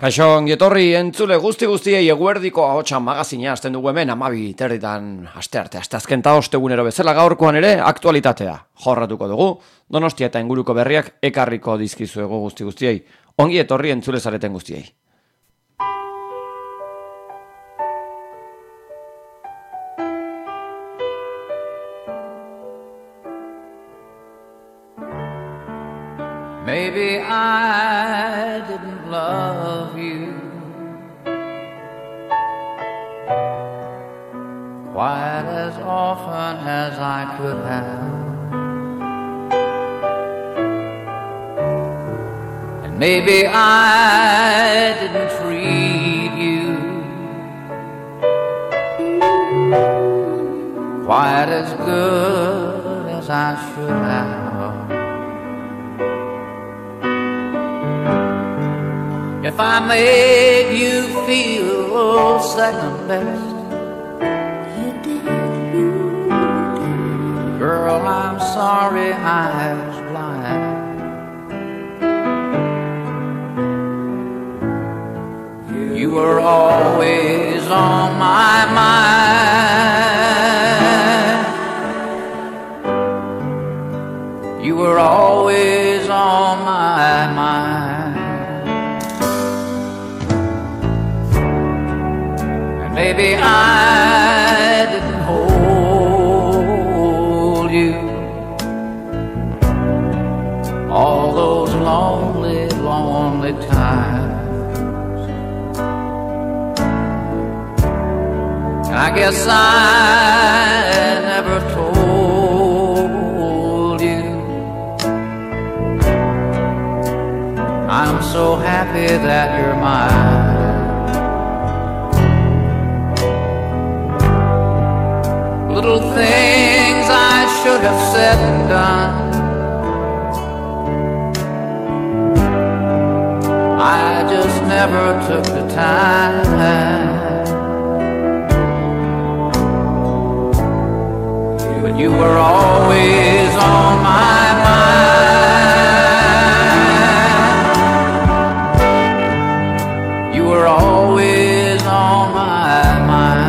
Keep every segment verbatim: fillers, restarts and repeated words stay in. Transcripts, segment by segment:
Kaixo, ongietorri entzule guzti guztiei eguerdiko ahotsa magazina hasten dugu hemen amabi terditan astearte, asteazken ta ostegunero bezala gaurkoan ere aktualitatea jorratuko dugu, Donostia eta inguruko berriak ekarriko dizkizuegu guzti guztiei, ongietorri entzule zareten guztiei. Maybe I didn't love you quite as often as I could have, and maybe I didn't treat you quite as good as I should have. If I made you feel second best, you did, you did. Girl, I'm sorry I was blind. You, you were always on my mind. You were always on my mind. Maybe I didn't hold you all those lonely, lonely times, and I guess I never told you I'm so happy that you're mine. Little things I should have said and done, I just never took the time. But you were always on my mind. You were always on my mind.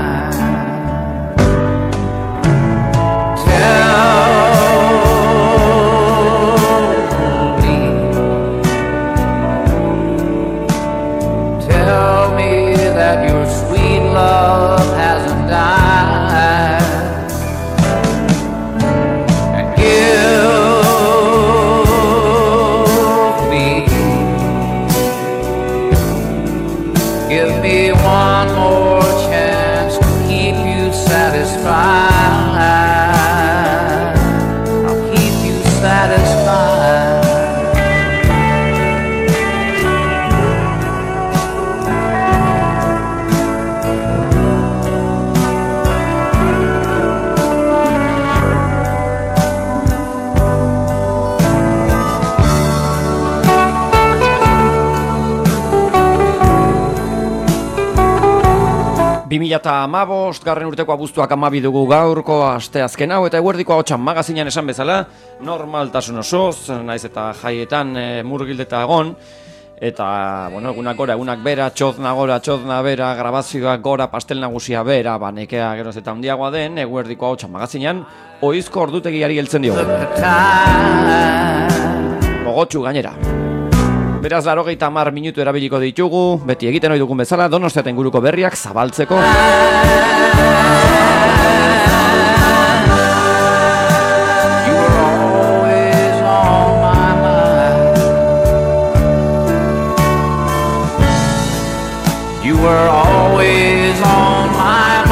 bi mila hamabost garren urteko abuztuak hamabi dugu gaurko asteazken hau, eta eguerdiko ahotsan magazinan esan bezala normaltasun osoz, naiz eta jaietan e, murgildeta egon, eta bueno, egunak gora, egunak bera, txozna gora, txozna bera, grabazioak gora, pastel nagusia bera, banekea geroz eta handiagoa den, eguerdiko ahotsan magazinan oizko ordutegiari heltzen diogu. Gogotsu gainera. Beraz, larogeita hamar minutu erabiliko ditugu, beti egiten ohi dugun bezala, Donostia eta inguruko berriak zabaltzeko. You were always on my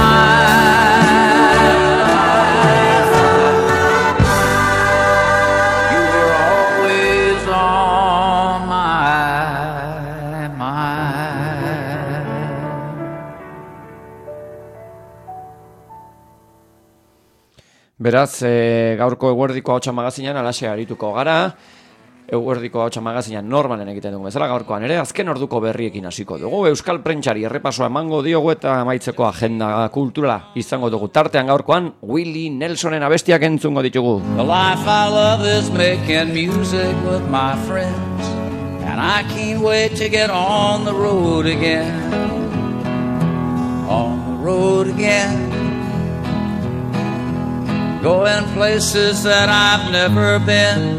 mind. You were always on my mind. Beraz, e, gaurko eguerdiko ahotsa magazinan alaxe arituko gara. Eguerdiko ahotsa magazinan normalen egiten dugu bezala, gaurkoan ere azken orduko berriekin hasiko dugu. Euskal Prentsari errepasoa emango diogu eta amaitzeko agenda kulturala izango dugu. Tartean gaurkoan Willie Nelsonen abestiak entzungo ditugu. The life I love is making music with my friends. and I can't wait to get on the road again. On the road again, going places that I've never been,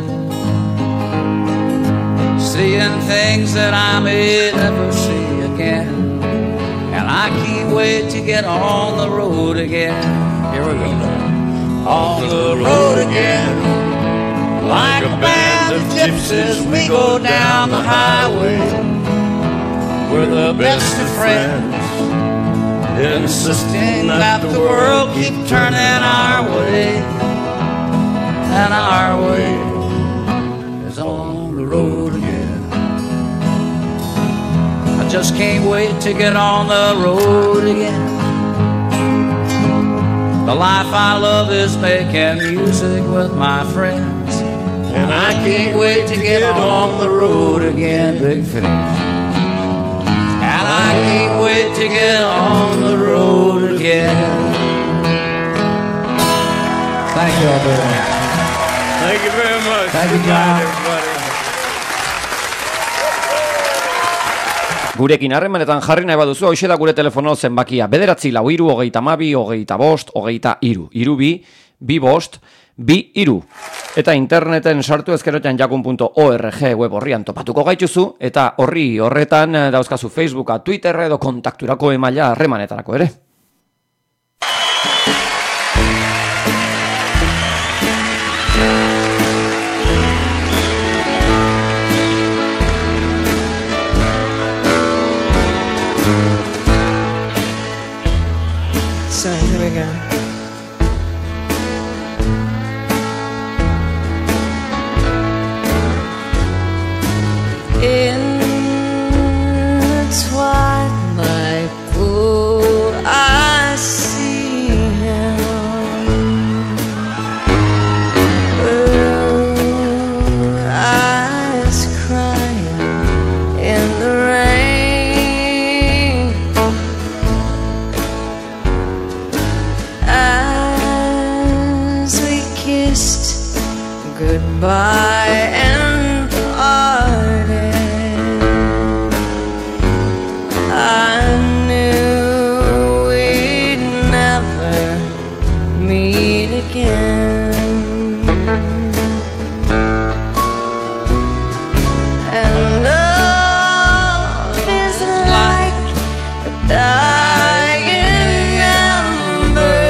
seeing things that I may never see again. And I can't wait to get on the road again. Here we go. On the road again, like a band of gypsies, we go down the highway. We're the best of friends, insisting that the world keep turning our way, and our way is on the road again. I just can't wait to get on the road again. The life I love is making music with my friends, and I can't wait to get on the road again. Big finish. And I can't wait to get on the road again. Thank you all very much. Thank you very much. Thank you, John. Everybody. Gurekin harremanetan jarri nahi baduzu, hoxe da gure telefono zenbakia. Bederatzi lau iru, hogeita mabi, hogeita bost, hogeita iru. Iru bi, bi bost, bi iru. Eta interneten sartu ezkerotean jakun puntu org web horrian topatuko gaituzu, eta horri horretan dauzkazu Facebooka, Twitter edo kontakturako emaila harremanetarako ere. So here we go. In the twilight pool, I see him. Blue eyes crying in the rain. As we kissed goodbye and parted, I knew we'd never meet again. And love is like a dying ember.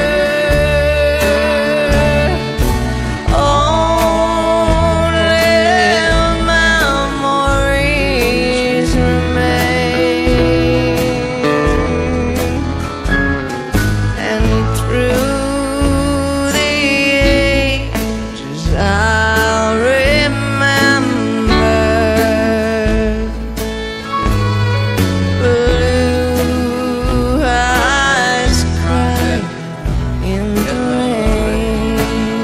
Only memories remain, and through the ages I'll remember. Blue eyes cry in the rain.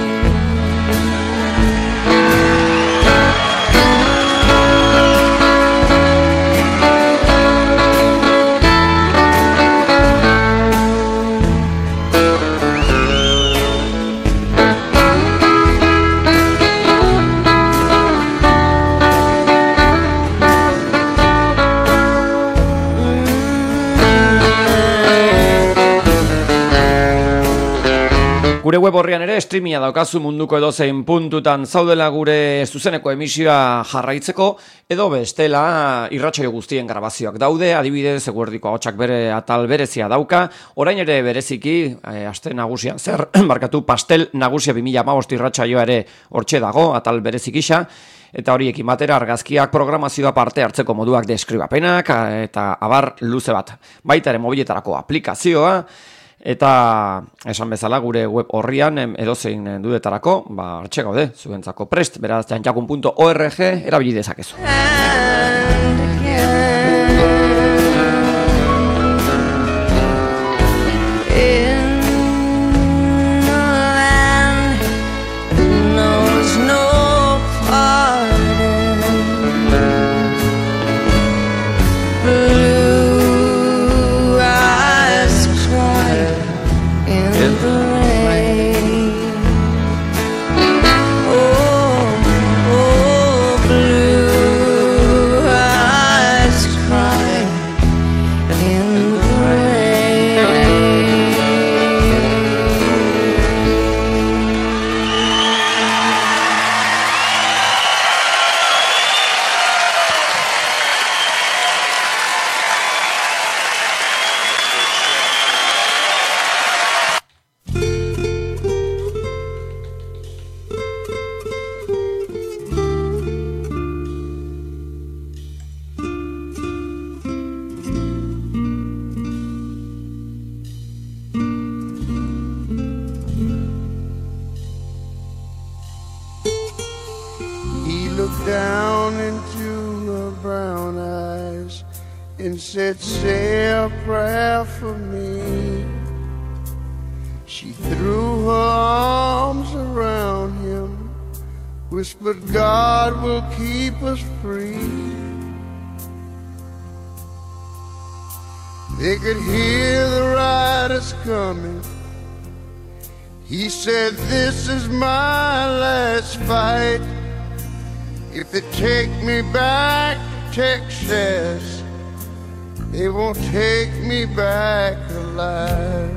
Gure web horrian ere streaminga daukazu munduko edozein puntutan zaudela gure zuzeneko emisioa jarraitzeko, edo bestela irratsaio guztien grabazioak daude, adibidez Eguerdiko Ahotsak bere atal berezia dauka, orain ere bereziki, e, aste nagusian zer, markatu pastel nagusia bi mila hamabost irratsaioa ere hortxe dago, atal berezik isa, eta horiekin batera argazkiak, programazioa, parte hartzeko moduak, deskribapenak, eta abar luze bat. Baita ere mobiletarako aplikazioa, eta esan bezala gure web horrian edozein dudetarako, ba, hartxe gaude, zuentzako prest, beraz, janjakun puntu org erabili dezakezu. And again, in the land that knows no pardon, blue eyes cry in the rain. Oh, oh, blue looked down into her brown eyes and said, say a prayer for me. She threw her arms around him, whispered, God will keep us free. They could hear the riders coming. He said, this is my last fight. If they take me back to Texas, they won't take me back alive.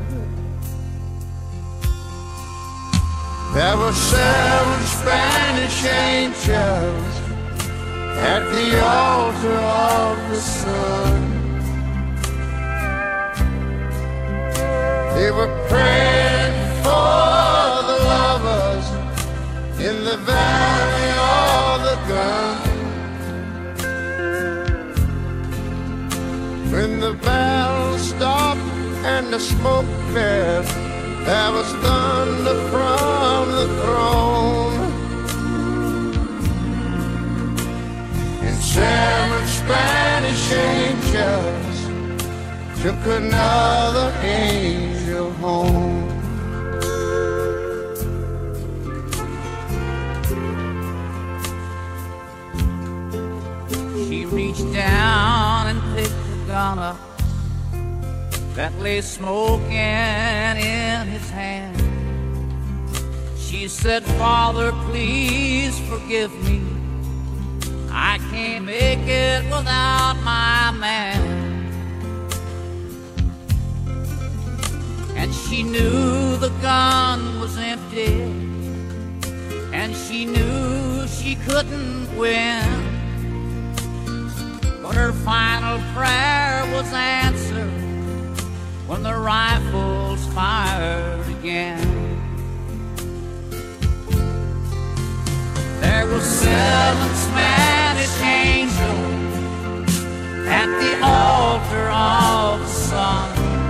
There were seven Spanish angels at the altar of the sun. They were praying for the lovers in the valley of the gun. When the battle stopped and the smoke cleared, there was thunder from the throne. And seven Spanish angels took another angel home. She reached down and picked the gun up that lay smoking in his hand. She said, Father, please forgive me. I can't make it without my man. And she knew the gun was empty, and she knew she couldn't win. But her final prayer was answered when the rifles fired again. There were seven Spanish angels at the altar of the sun.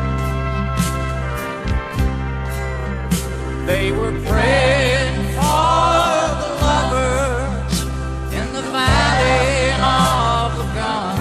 They were praying for the lovers in the valley of the gun.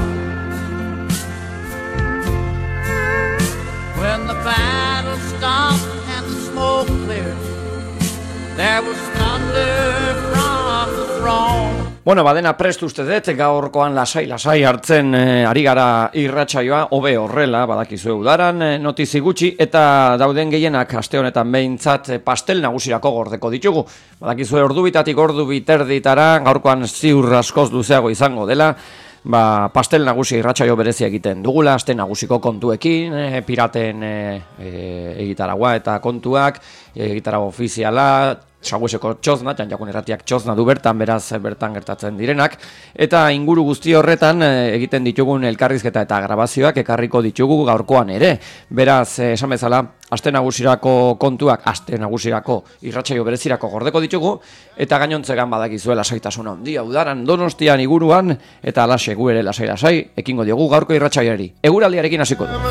When the battle stopped and the smoke cleared, there was thunder from the throne. Bueno, badena prestu uste dut, gaurkoan lasai-lasai hartzen e, ari gara irratsaioa, hobe horrela, badakizue udaran, e, notizi gutxi, eta dauden gehienak aste honetan behintzat e, pastel nagusirako gordeko ditugu. Badakizue ordu bitatik ordu biterditara, gaurkoan ziur askoz luzeago izango dela, ba, pastel nagusi irratsaio berezia egiten dugula, aste nagusiko kontuekin, e, piraten e, e, egitaragua eta kontuak, e, egitarago ofiziala, Sagueseko txozna, Janjakun Erratiak txozna du bertan, beraz bertan gertatzen direnak, eta inguru guzti horretan egiten ditugun elkarrizketa eta grabazioak ekarriko ditugu gaurkoan ere. Beraz, esan bezala, aste nagusirako kontuak, aste nagusirako irratsaio berezirako gordeko ditugu, eta gainontzegan badakizuela lasaitasun handia udaran Donostian inguruan, eta alaxe gu ere lasai-lasai ekingo diogu gaurko irratsaioari. Eguraldiarekin hasiko du.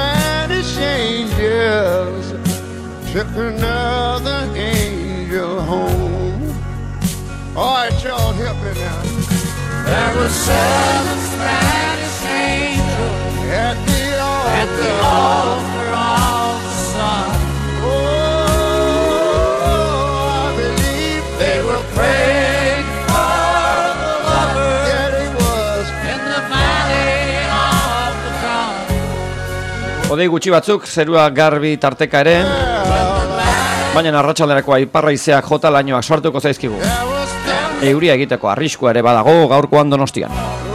Home. All right, y'all, help me now. There were seven Spanish angels At the altar, at the altar of the sun. Oh, I believe They were praying for the lovers that it was. in the valley of the gun. Hodei gutxi batzuk, zerua garbi tarteka ere, baina arratsalderako iparraizeak jota lainoak sartuko zaizkigu. Euria egiteko arriskua ere badago gaurkoan Donostian.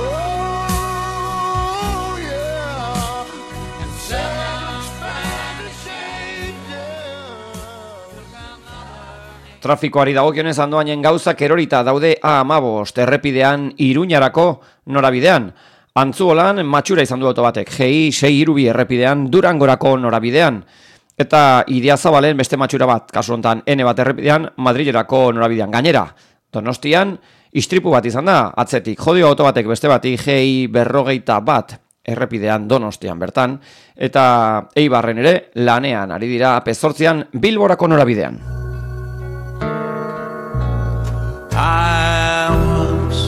Trafikoari dagokionez andoainen gauzak erorita daude A hamabost errepidean Iruñarako norabidean. Antzuolan matxura izan du auto batek, G I sei hiru bi errepidean Durangorako norabidean. Eta Idiazabalen beste matxura bat, kasu honetan N bat errepidean Madrilerako norabidean. Gainera, Donostian istripu bat izan da, atzetik jodio auto batek beste bati G I berrogeita bat errepidean Donostian bertan, eta Eibarren ere lanean ari dira pezortzian Bilborako norabidean. I was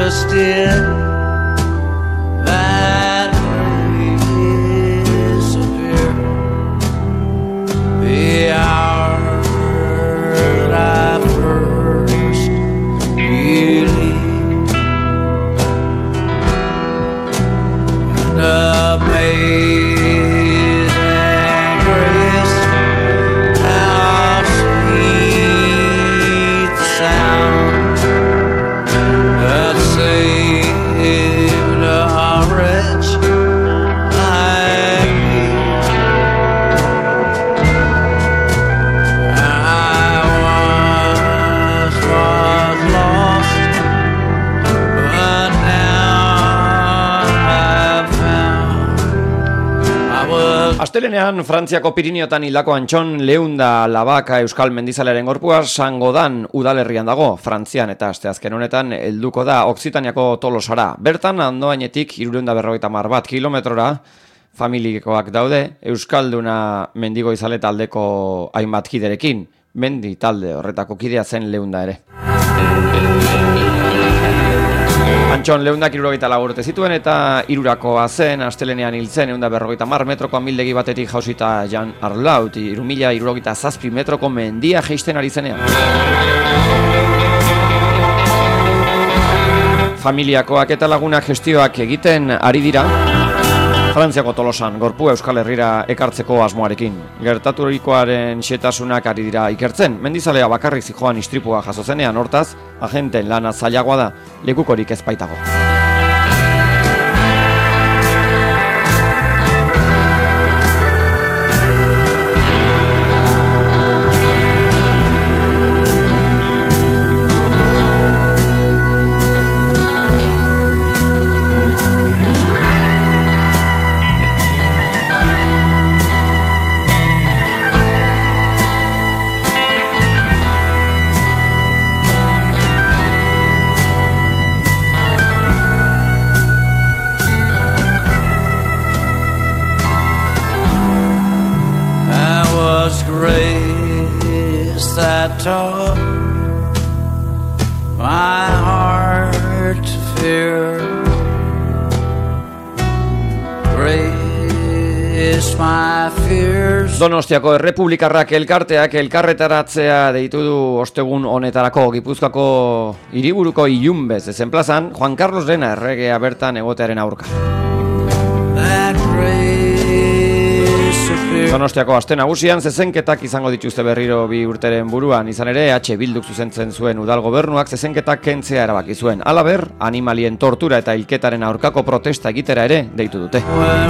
just did that disappear. The hour that I first believed, and amazing grace, how sweet the sound that saved a wretch like me. I was, was lost, but now I've found I was. Astelenean Frantziako Pirinioetan hildako Antxon Leunda Labaka euskal mendizalearen gorpua Sangodan udalerrian dago, Frantzian, eta asteazken honetan helduko da Okzitaniako Tolosara. Bertan andoainetik hirurehun eta berrogeita hamar bat kilometrora familikoak daude euskalduna mendigo izale taldeko hainbat kiderekin. Mendi talde horretako kidea zen Leunda ere. Antxon Leundak hirurogeita lau urte zituen eta hirurakoa zen, astelenean hiltzen ehun eta berrogeita hamar metroko amildegi batetik jausita Jan Arlaut, hiru mila hirurogeita zazpi metroko mendia jeisten ari zenean. Familiakoak eta lagunak gestioak egiten ari dira Frantziako Tolosan gorpua Euskal Herrira ekartzeko asmoarekin. Gertaturikoaren xetasunak ari dira ikertzen. Mendizalea bakarrik zijoan istripua jaso zenean, hortaz, agenten lana zailagoa da, lekukorik ez baitago. Grace that taught my heart to fear. Grace my fears. Donostiako Errepublikarrak elkarteak elkarretaratzea deitu du ostegun honetarako Gipuzkoako hiriburuko Ilunbez ezen plazan Juan Carlos Lena erregea bertan egotearen aurka. That grace Donostiako aste nagusian zezenketak izango dituzte berriro bi urteren buruan, izan ere H. Bilduk zuzentzen zuen udal gobernuak zezenketak kentzea erabaki zuen. Halaber, animalien tortura eta hilketaren aurkako protesta egitera ere deitu dute.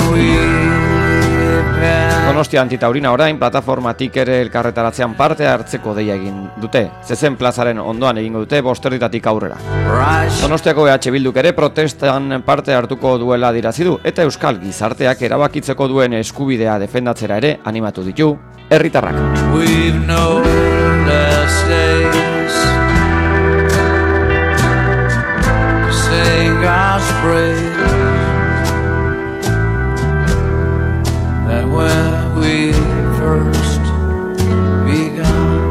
Donostia Antitaurina orain plataformatik ere elkarretaratzean parte hartzeko deia egin dute. Zezen plazaren ondoan egingo dute bosterditatik aurrera. Donostiako E H Bilduk ere protestan parte hartuko duela adierazi du eta euskal gizarteak erabakitzeko duen eskubidea defendatzera ere animatu ditu herritarrak. We've known less days to sing God's praise than when we first begun.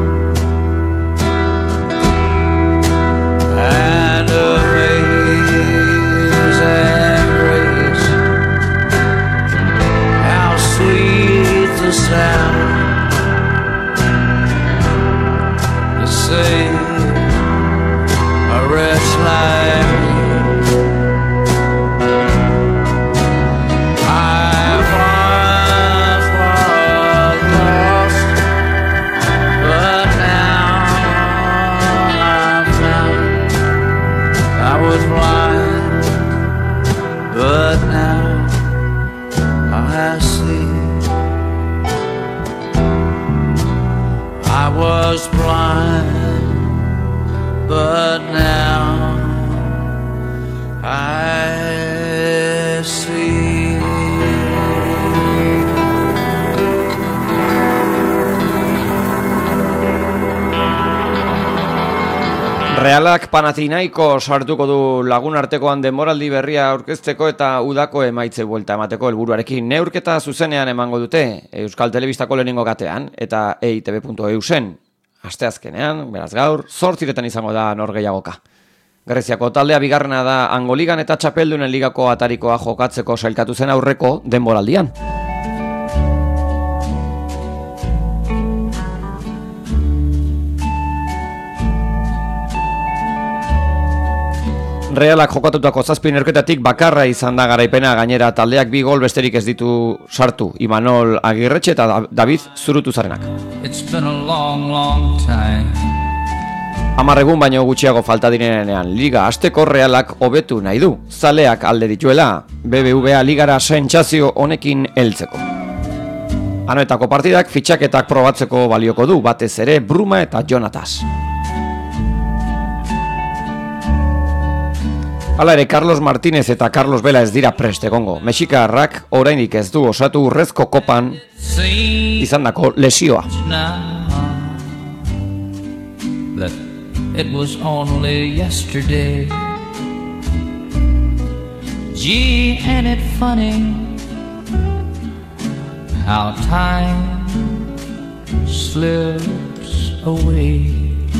And amazing grace, how sweet the sound to save a wretch like me. I once was lost, but now I'm found. I was blind, but now I see. I was blind, but now I see. Realak Panathinaikos sartuko du lagun artekoan denboraldi berria aurkezteko eta udako emaitze buelta emateko helburuarekin. Neurketa zuzenean emango dute Euskal Telebistako lehenengo katean eta e i te be puntu e u zen. Asteazkenean, beraz gaur, zortziretan izango da norgehiagoka. Greziako taldea bigarrena da Angoligan eta Txapeldunen ligako atarikoa jokatzeko sailkatu zen aurreko denboraldian. Realak jokatutako zazpi neurketatik bakarra izan da garaipena, gainera taldeak bi gol besterik ez ditu sartu, Imanol Agirretxe eta David Zurutuzarenak. It's been a long, long time. Hamarregun baino gutxiago falta direnean liga hasteko Realak hobetu nahi du, zaleak alde dituela, B B V A ligara sentsazio honekin heltzeko. Anoetako partidak fitxaketak probatzeko balioko du, batez ere Bruma eta Jonatas. Hala ere, Carlos Martínez eta Carlos Vela ez dira prest egongo. Mexikarrak oraindik ez du osatu urrezko kopan izandako lesioa. It was only yesterday. Gee, ain't it funny how time slips away.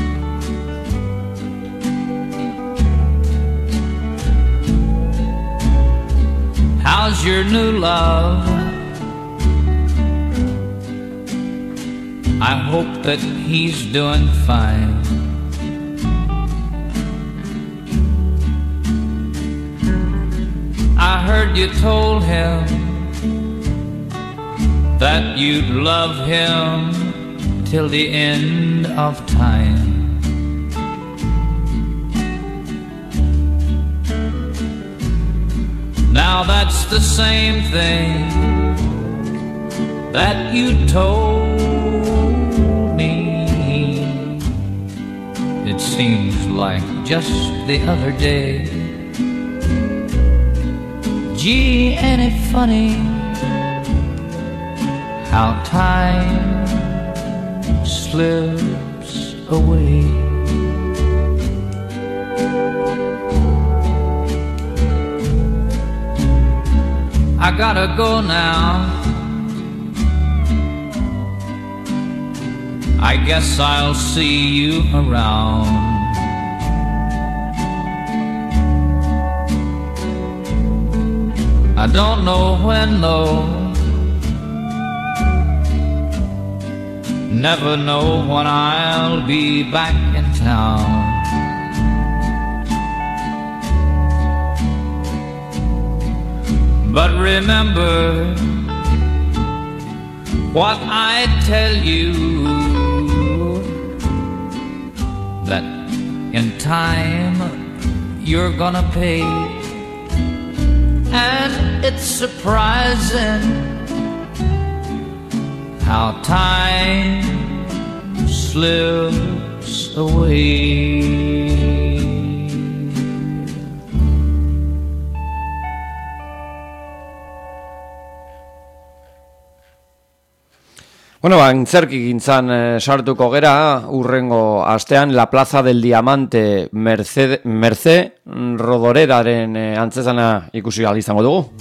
How's your new love? I hope that he's doing fine. I heard you told him that you'd love him till the end of time. Now that's the same thing that you told me. It seems like just the other day. Gee, ain't it funny how time slips away. I gotta go now. I guess I'll see you around. I don't know when though, never know when I'll be back in town. But remember what I tell you, that in time you're gonna pay. And it's surprising how time slips away. Bueno, antzerki gintzan eh, sartuko gera, urrengo astean La Plaza del Diamante Merced, Merce Rodoreraren eh, antzezana ikusi ahal izango dugu.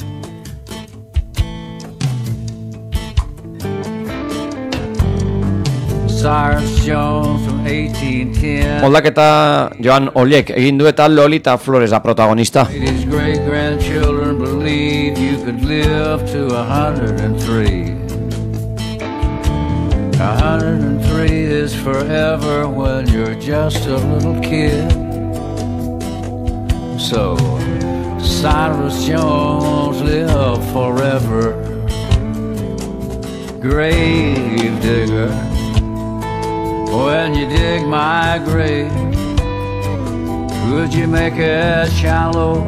Moldaketa Joan Oliek egin du eta Lolita Flores da protagonista. A hundred and three is forever when you're just a little kid. So Cyrus Jones live forever. Grave digger, when you dig my grave, would you make it shallow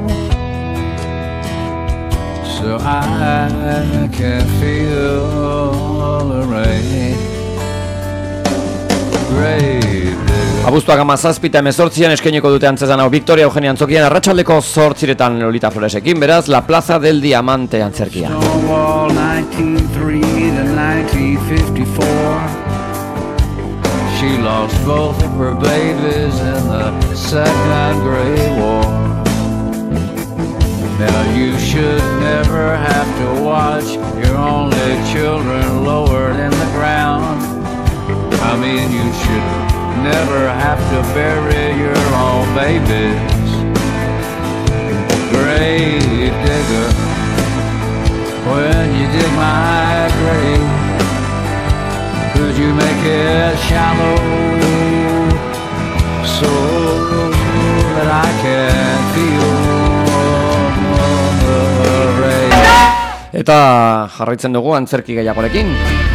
so I can feel the rain? Abuztuak hamazazpita emezortzian eskainiko dute antzezan hau Victoria Eugenia Antzokian arratsaldeko zortziretan Lolita Floresekin, beraz La Plaza del Diamante antzerkia. Stonewall nineteen oh three to nineteen fifty-four. She lost both of her babies in the Second Great War. Now you should never have to watch your only children lowered in the ground. I mean, you should never have to bury your own babies. grave digger, when you dig my grave, could you make it shallow so that I can feel the rain? Eta jarraitzen dugu antzerki gehiagorekin.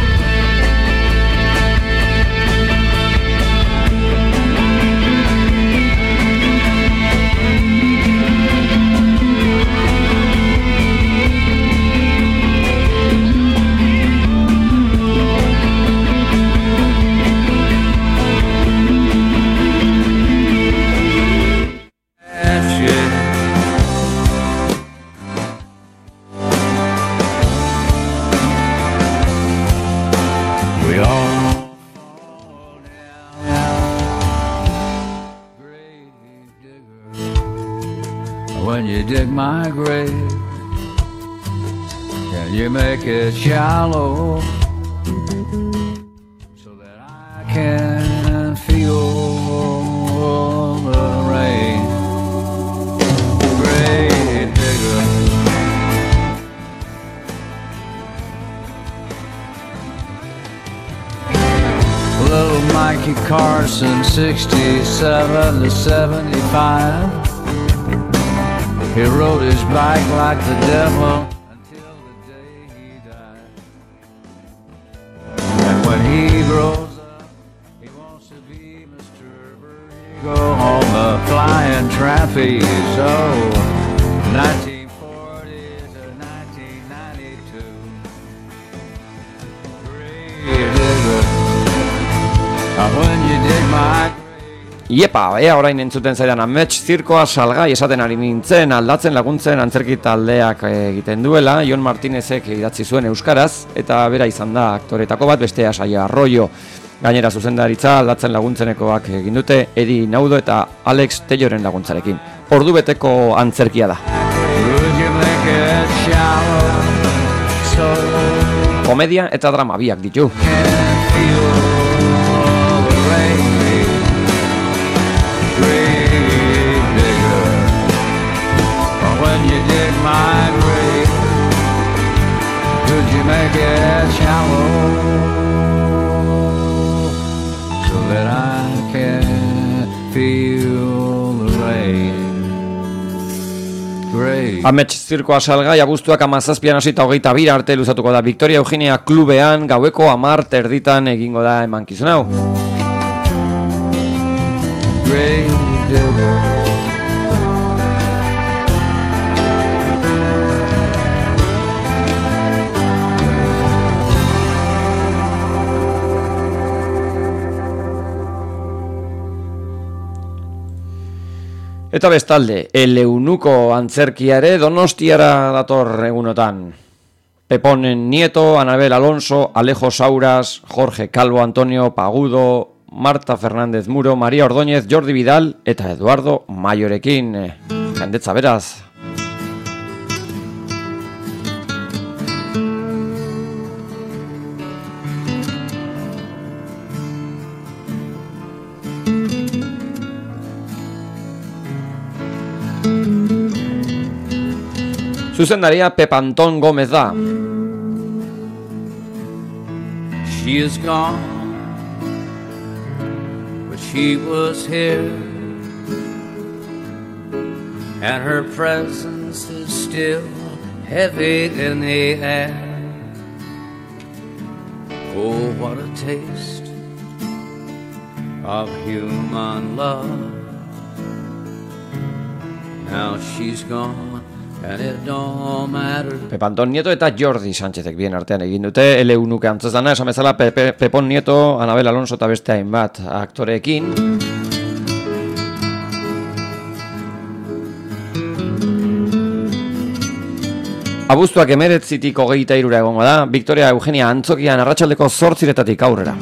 Dig my grave, can you make it shallow so that I can feel the rain? Grave digger, little Mikey Carson, sixty-seven to seventy-five. He rode his bike like the devil until the day he died. And when he grows up, he wants to be Mister Vertigo on the flying trapeze. Oh, nineteen forty to nineteen ninety-two. Grave digger, when you dig my Iepa, ea orain entzuten zaidan amets zirkoa salgai esaten ari nintzen, aldatzen laguntzen antzerki taldeak egiten duela, Jon Martinezek idatzi zuen euskaraz, eta bera izan da aktoretako bat, bestea Saia Arroyo. Gainera zuzendaritza aldatzen laguntzenekoak egin dute, Edi Naudo eta Alex Telloren laguntzarekin. Ordu beteko antzerkia da. Komedia eta drama biak ditu. My grave, could you make it shallow so that I can feel the rain? Grave. Amets zirkoa salgai abuztuak hamazazpian hasita hogeita bira arte luzatuko da Victoria Eugenia klubean, gaueko hamar terditan egingo da emankizun hau. Grave digger. Eta bestalde, El Eunuko antzerkiare Donostiara dator egunotan. Peponen Nieto, Anabel Alonso, Alejo Sauras, Jorge Calvo Antonio Pagudo, Marta Fernández Muro, María Ordóñez, Jordi Vidal eta Eduardo Mayorekin. Jendetza beraz. Zuzendaria Pep Anton Gómez da. She is gone, but she was here, and her presence is still heavy in the air. Oh, what a taste of human love. Now she's gone. Pep Anton Nieto eta Jordi Sánchezek bien artean egin dute El Eunuke antzezlana, esan bezala Pepe, Pepon Nieto, Anabel Alonso eta beste hainbat aktoreekin. Abuztuak emeretzitik hogeita irura egongo da, Victoria Eugenia antzokian arratsaldeko zortziretatik aurrera.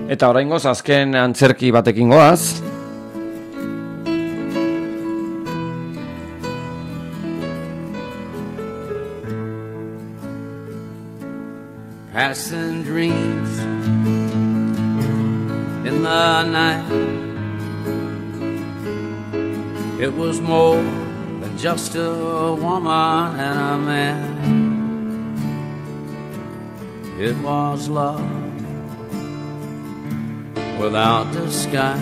Eta oraingoz azken antzerki batekin goaz. Passing dreams in the night. It was more than just a woman and a man. It was love without disguise.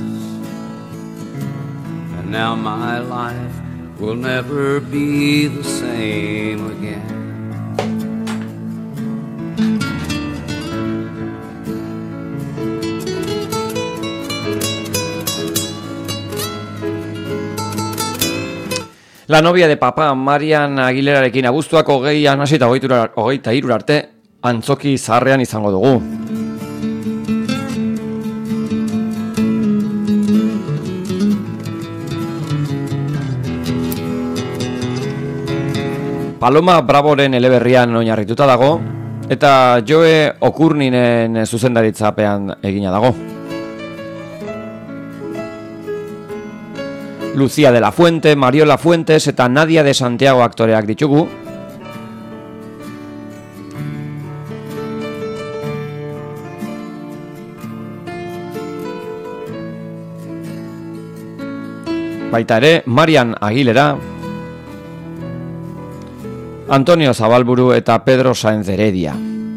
And now my life will never be the same again. La novia de Papa, Marian Aguilerarekin abuztuak hogeian hasi eta hogeita hiru arte antzoki zaharrean izango dugu. Paloma Bravoren eleberrian oinarrituta dago eta Joe Okurninen zuzendaritzapean egina dago. Lucía de la Fuente, Mariola Fuentes eta Nadia de Santiago aktoreak ditugu. Baita ere, Marian Aguilera, Antonio Zabalburu eta Pedro Sáenz de Heredia.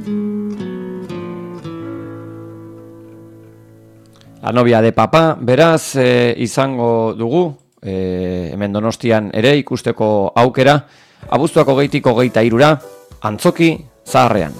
La novia de Papa, beraz, e, izango dugu, e, hemen Donostian ere ikusteko aukera, abuztuak hogeitik hogeita hirura, antzoki zaharrean.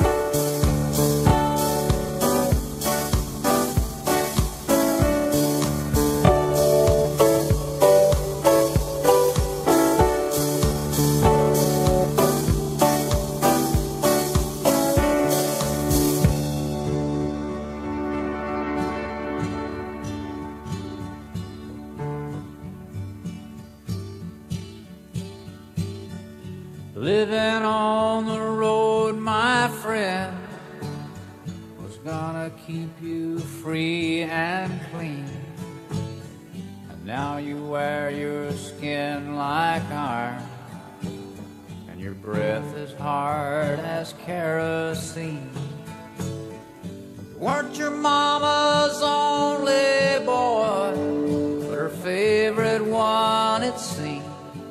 Living on the road, my friend, was gonna keep you free and clean. And now you wear your skin like iron, and your breath is hard as kerosene. You weren't your mama's only boy, but her favorite one, it seemed.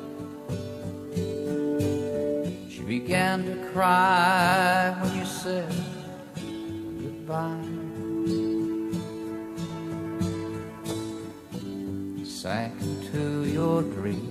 Began to cry when you said goodbye. Sank into your dream.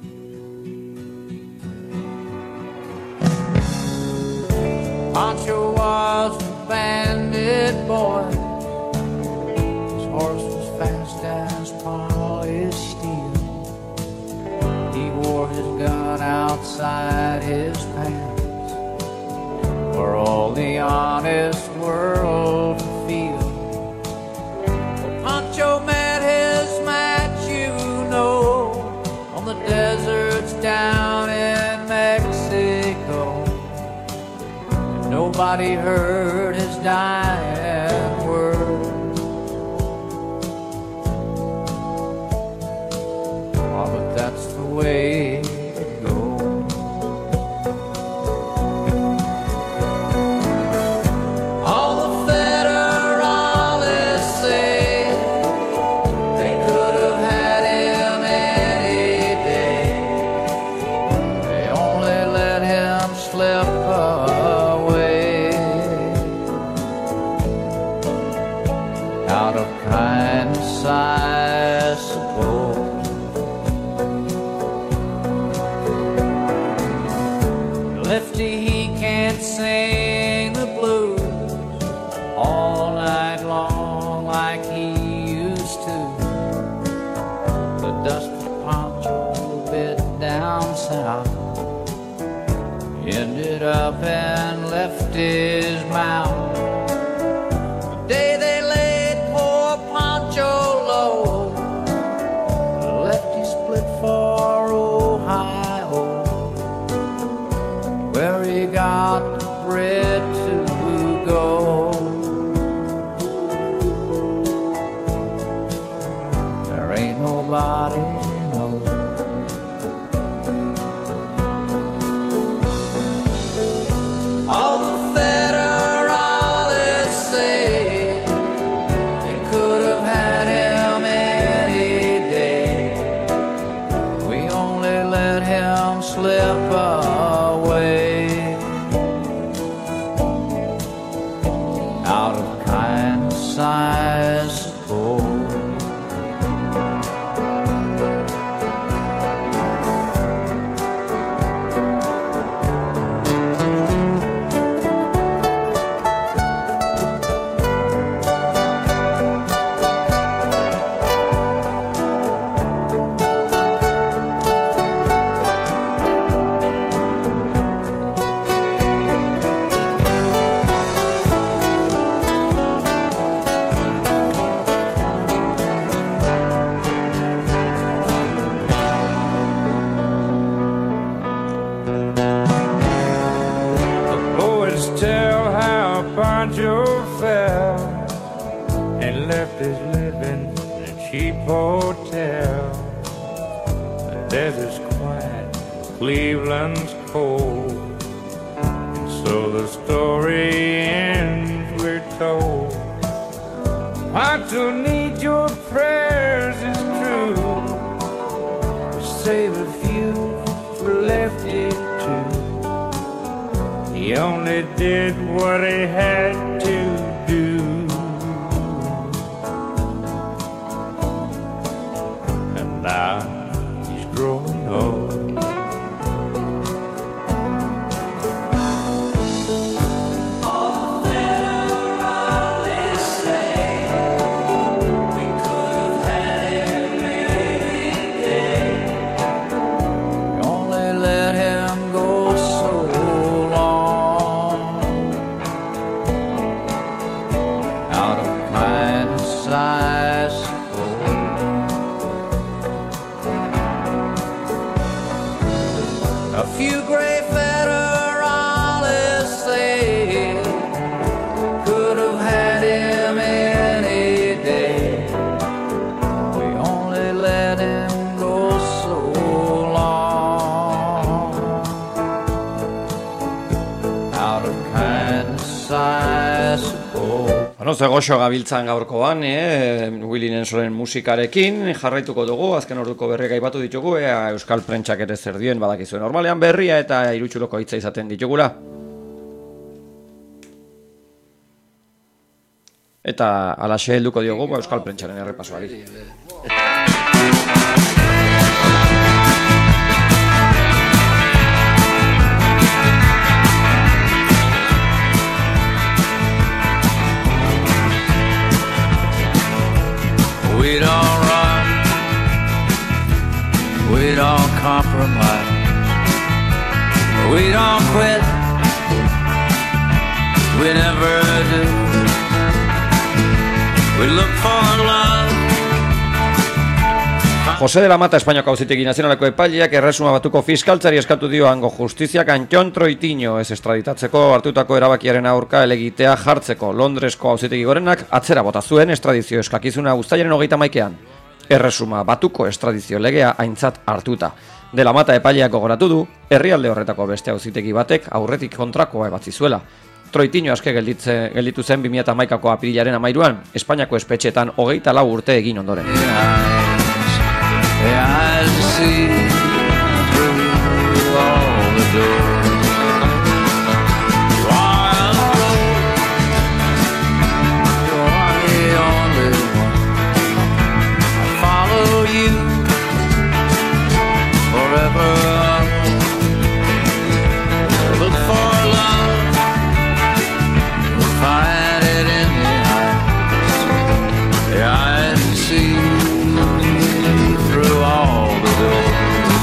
Pancho was a bandit boy. His horse was fast as polished steel. He wore his gun outside his pants for all the honest world to feel. Well, Pancho met his match, you know, on the deserts down in Mexico. And nobody heard his dying words. Oh, but that's the way it goes. All the federalists say they could have had him any day. They only let him slip away out of kindness, I suppose. Lefty, he can't sing the blues all night long like he used to. The dusty Pancho bit down south ended up in Lefty's mouth. The day they laid poor Pancho low, Lefty split for Ohio, where he got the bread to go. nobody knows. All the federalists say they could have had him any day. We only let him slip away out of kindness, I suppose. Tell how Pancho fell and left his living in a cheap hotel. The desert's quiet, Cleveland's cold, and so the story ends, we're told. Pancho need your prayers, it's true, to save a few for Lefty too. He only did what he had to do. And now he's growing old. All the federalists say we could have had him any day. We only let him go so long. Out of kindness, I suppose. A few great federalists say could have had him any day. We only let him go so long. Out of kindness, I suppose. Bueno, ze goxo gabiltzan gaurkoan, eh? Willie Nelsonen musikarekin jarraituko dugu, azken orduko berriak aipatu ditugu, ea euskal prentsak ere zer dien badakizuen. Normalean berria eta irutsuloko hitza izaten ditugula. Eta alaxe helduko diogu ba, euskal prentsaren errepasoari. We don't run, we don't compromise, we don't quit, we never do. We look for love. Jose de la Mata Espainiako Auzitegi Nazionaleko epaileak erresuma batuko fiskaltzari eskatu dio hango justiziak Antxon Troitiño ez estraditatzeko hartutako erabakiaren aurka elegitea jartzeko. Londresko Auzitegi Gorenak atzera bota zuen estradizio eskakizuna uztailaren hogeita hamaikaan. Erresuma batuko estradizio legea aintzat hartuta. De la Mata epaileak gogoratu du, herrialde horretako beste auzitegi batek aurretik kontrakoa ebatzi zuela. Troitiño aske gelditze, gelditu zen bi mila hamaikako apirilaren hamairuan, Espainiako espetxetan hogeita lau urte egin ondoren. The eyes to see through all the doors. Wild road, you are the only one. I follow you forever. Look for love, you'll find it in the eyes. The eyes to see through all the doors.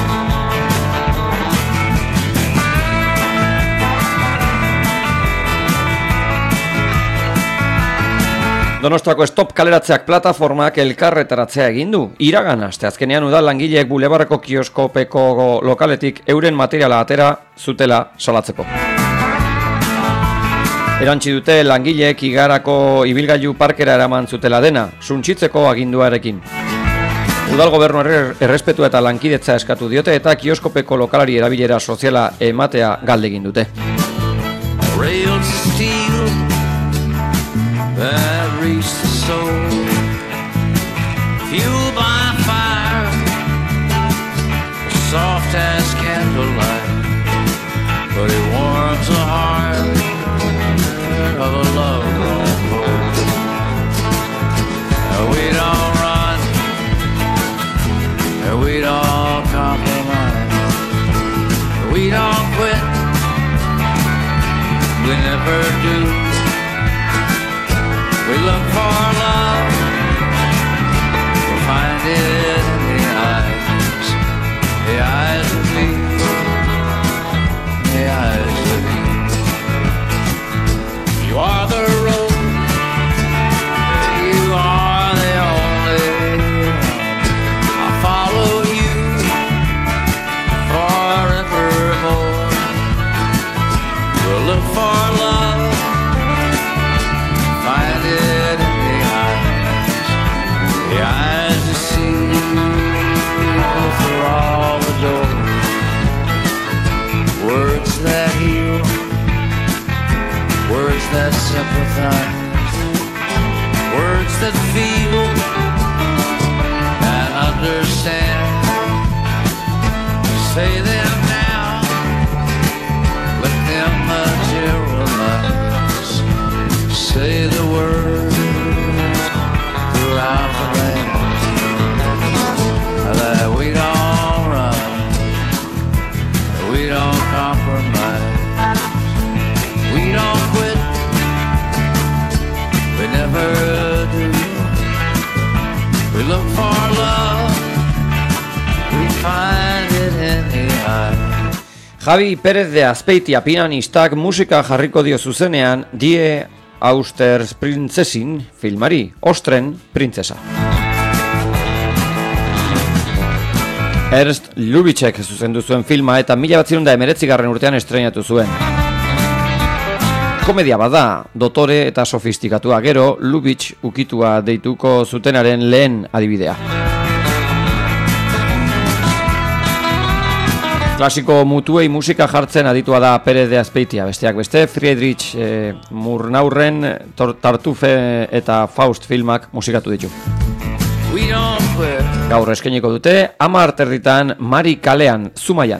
Donostiako stop kaleratzeak plataformak elkarretaratzea egin du. Iragan asteazkenean udal langileek bulebarreko kioskopeko lokaletik euren materiala atera zutela salatzeko. Erantzi dute langileek igarako ibilgailu parkera eraman zutela dena, suntsitzeko aginduarekin. Udal gobernuari errespetua eta lankidetza eskatu diote eta kioskopeko lokalari erabilera soziala ematea galde egin dute. Rails of steel that reach the soul, fueled by fire, soft as candlelight, but it warms the heart of a love grown cold. We don't run, we don't compromise, we don't quit, we never do. We look for love, we'll find it in the eyes, the eyes of me, the eyes of you. You are the road, you are the only one. I'll follow you forevermore. We'll look for love, find it in the eyes, the eyes that see through all the doors. Words that heal, words that sympathize, words that feel and understand. Say them now, let them materialize. Say the words throughout the land, that we don't run, that we don't compromise, we don't quit, we never do. We look for love, we find it in the eye. Javi Pérez de Azpeitia pianistak musika jarriko dio zuzenean Die Austers Prinzessin filmari, Ostren printzesa. Ernst Lubitschek zuzendu zuen filma eta mila bederatziehun eta hemeretzigarren urtean estreinatu zuen. Komedia bada, dotore eta sofistikatua, gero Lubitsch ukitua deituko zutenaren lehen adibidea. Klasiko mutuei musika jartzen aditua da Pérez de Azpeitia, besteak beste Friedrich eh, Murnaurren Tartufe eta Faust filmak musikatu ditu. Gaur eskainiko dute hamar terditan Mari kalean, Zumaian.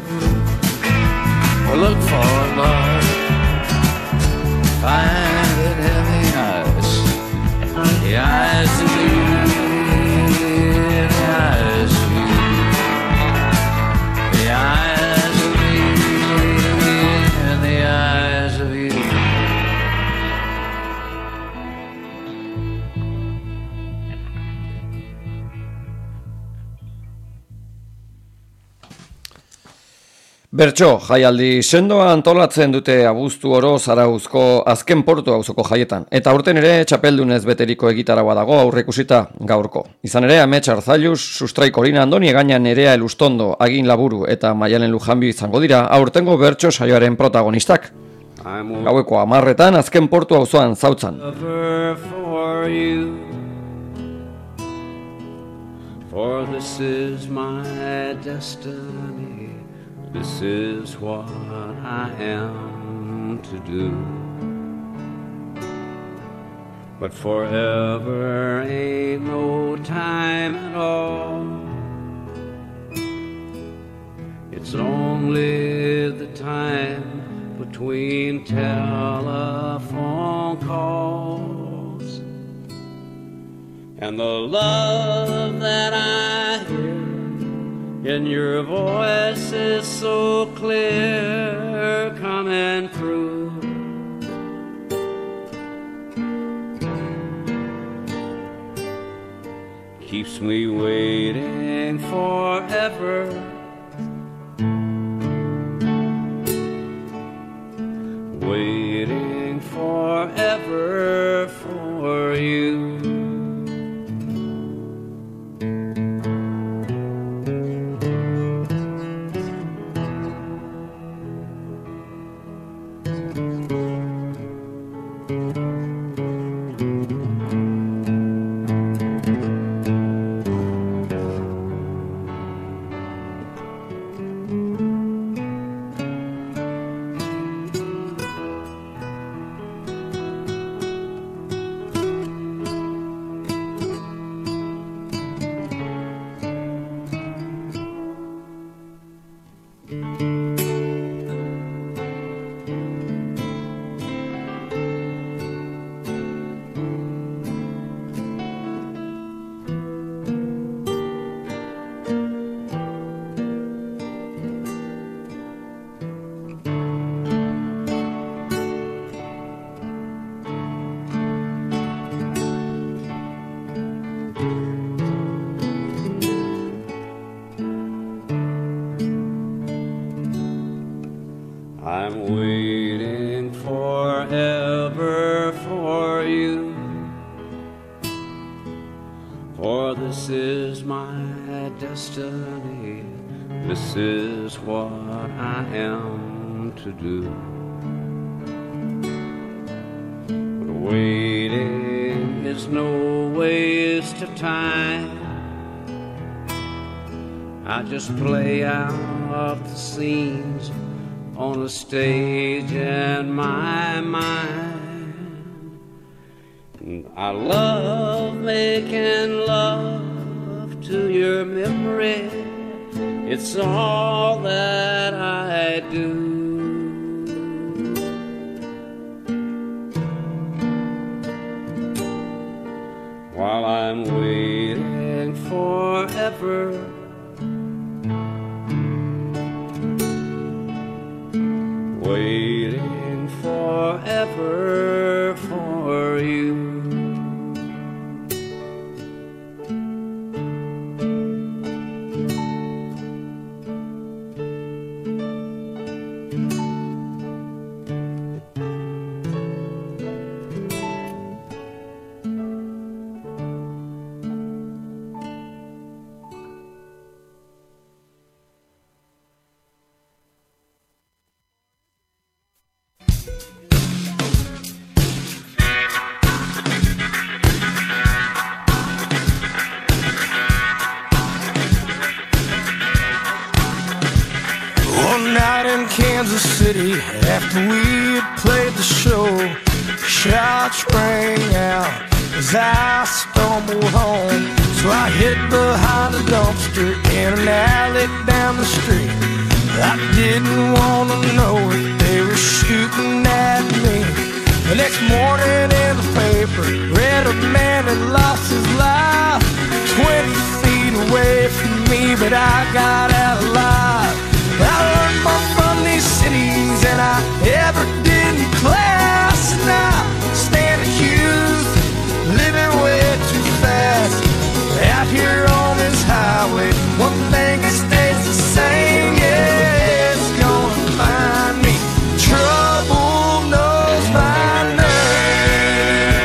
Find it in the eyes, the eyes of you, the eyes of you, the eyes of me, and the eyes of you. Bertso, jaialdi sendoa antolatzen dute abuztu oro Zarauzko azken portu auzoko jaietan. Eta urten ere txapeldunez beteriko egitaragoa dago aurreikusita gaurko. Izan ere, Amets Arzailuz, Sustrai Korina Andoni Egaña Nerea Elustondo, Agin Laburu eta Maialen Lujanbio izango dira aurtengo bertso saioaren protagonistak. Gaueko hamarretan azken portu auzoan Zautzan. For this is my destiny. This is what I am to do. But forever ain't no time at all. It's only the time between telephone calls and the love that I hear in your voice is so clear coming through. Keeps me waiting forever. Waiting forever for you. I'm waiting forever for you, for this is my destiny, this is what I am to do. But waiting is no waste of time. I just play out the scenes on a stage in my mind. And I love making love to your memory. It's all that I do. While I'm waiting forever, waiting forever for you. Kansas City, after we had played the show, shots rang out as I stumbled home. So I hid behind a dumpster in an alley down the street. I didn't want to know if they were shooting at me. The next morning in the paper, read a man had lost his life twenty feet away from me, but I got out alive. I learned more from these cities than I ever did in class, and I stand accused of living way too fast. Out here on this highway, one thing that stays the same, yeah, it's gonna find me. Trouble knows my name.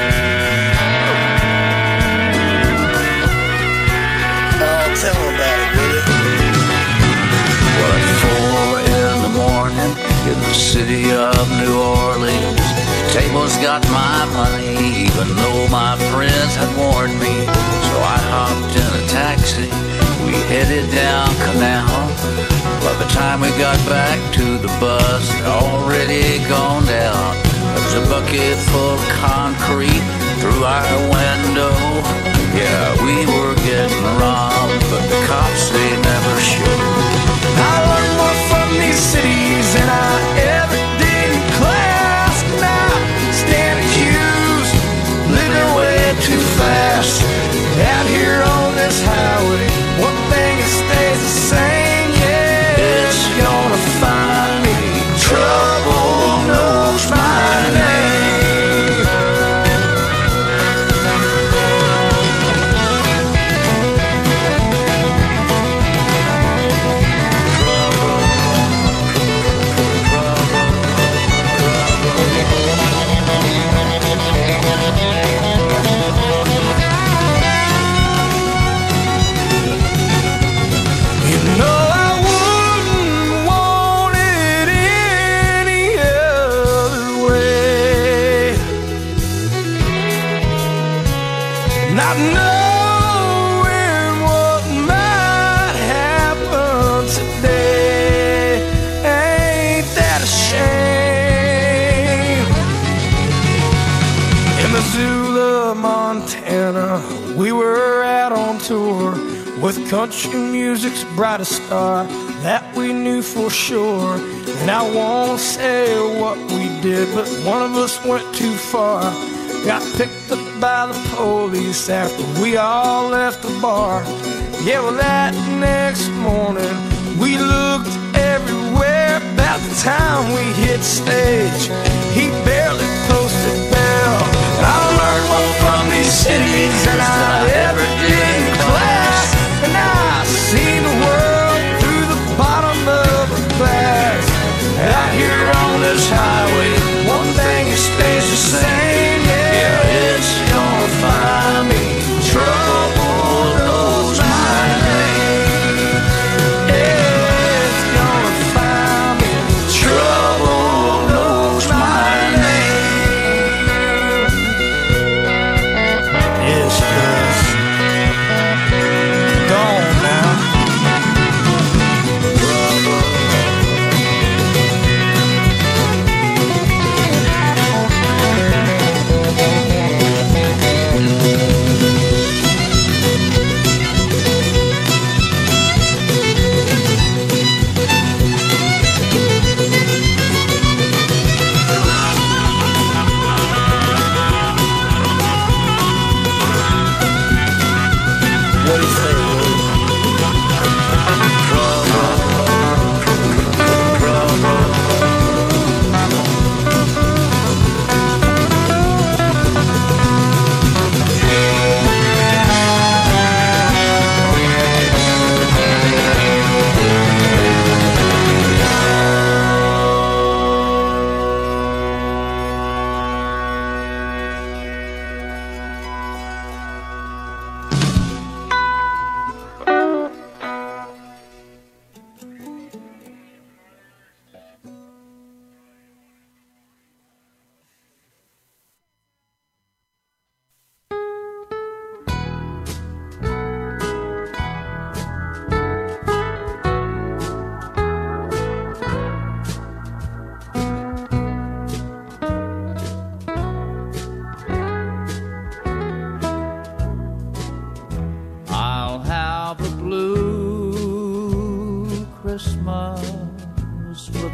Oh, tell me about it, will you? Well, at four in the morning in the city of New Orleans, tables got my money, even though my friends had warned me. So I hopped in a taxi, we headed down Canal. By the time we got back to the bus, it already gone down. There was a bucket full of concrete through our window. Yeah, we were getting robbed, but the cops, they never showed. I learned more from these cities than I ever did in class. And I stand accused, living way too fast. Out here on this highway, one thing that stays the same, yeah, it's gonna find me. Trouble knows my name. Not knowing what might happen today, ain't that a shame? In Missoula, Montana, we were out on tour with country music's brightest star that we knew for sure. And I won't say what we did, but one of us went too far. Got picked up by the police after we all left the bar. Yeah, well, that next morning we looked everywhere. About the time we hit stage, he barely posted bail. I learned more from these cities than I ever did in class, and I seen the world through the bottom of a glass. Out here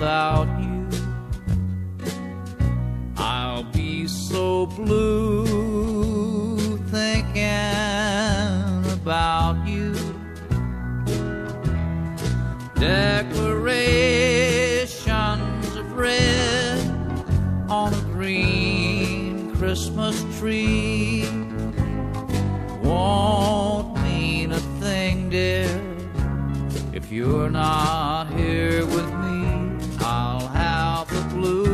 without you. I'll be so blue thinking about you. Decorations of red on a green Christmas tree won't mean a thing, dear, if you're not here with me. I'll have the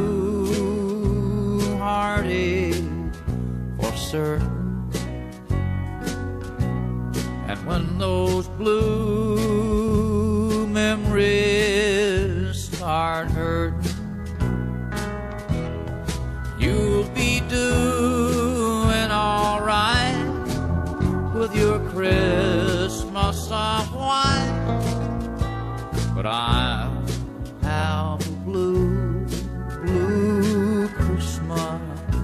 blue heartache for certain. And when those blue memories start hurting, you'll be doing all right with your Christmas of white. But I'll have a blue, blue Christmas.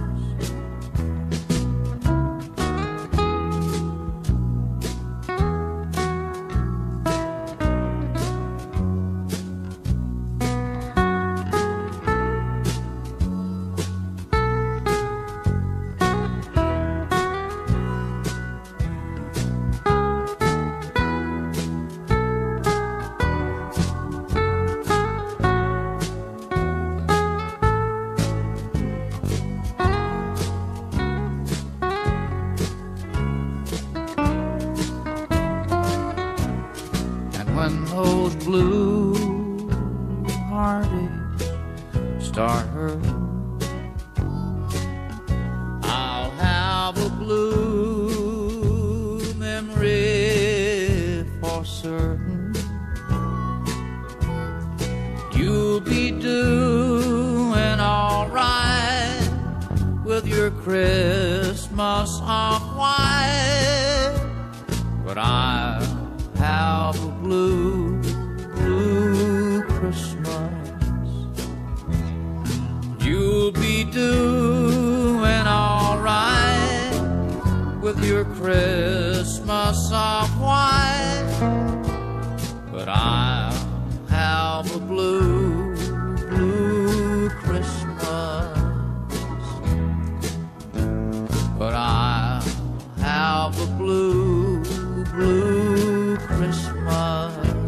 When those blue heartaches start hurting, I'll have a blue memory for certain. You'll be doing all right with your Christmas of white. But I'll have a blue, blue Christmas. You'll be doing all right with your Christmas of white. But I'll have a blue, blue Christmas. But I'll have a blue, blue Christmas.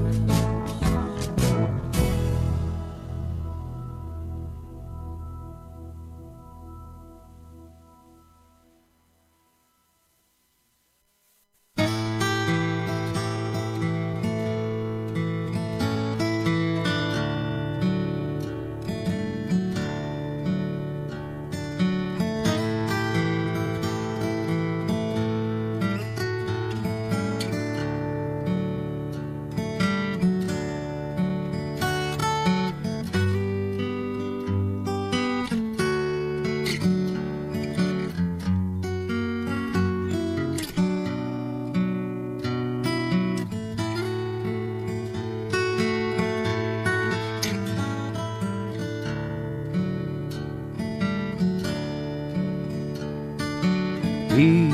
He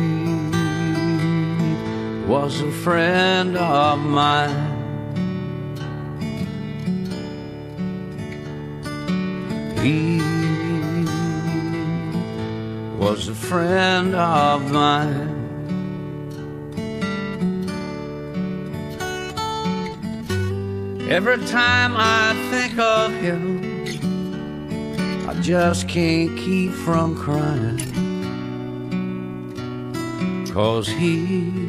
was a friend of mine. He was a friend of mine. Every time I think of him, I just can't keep from crying. 'Cause he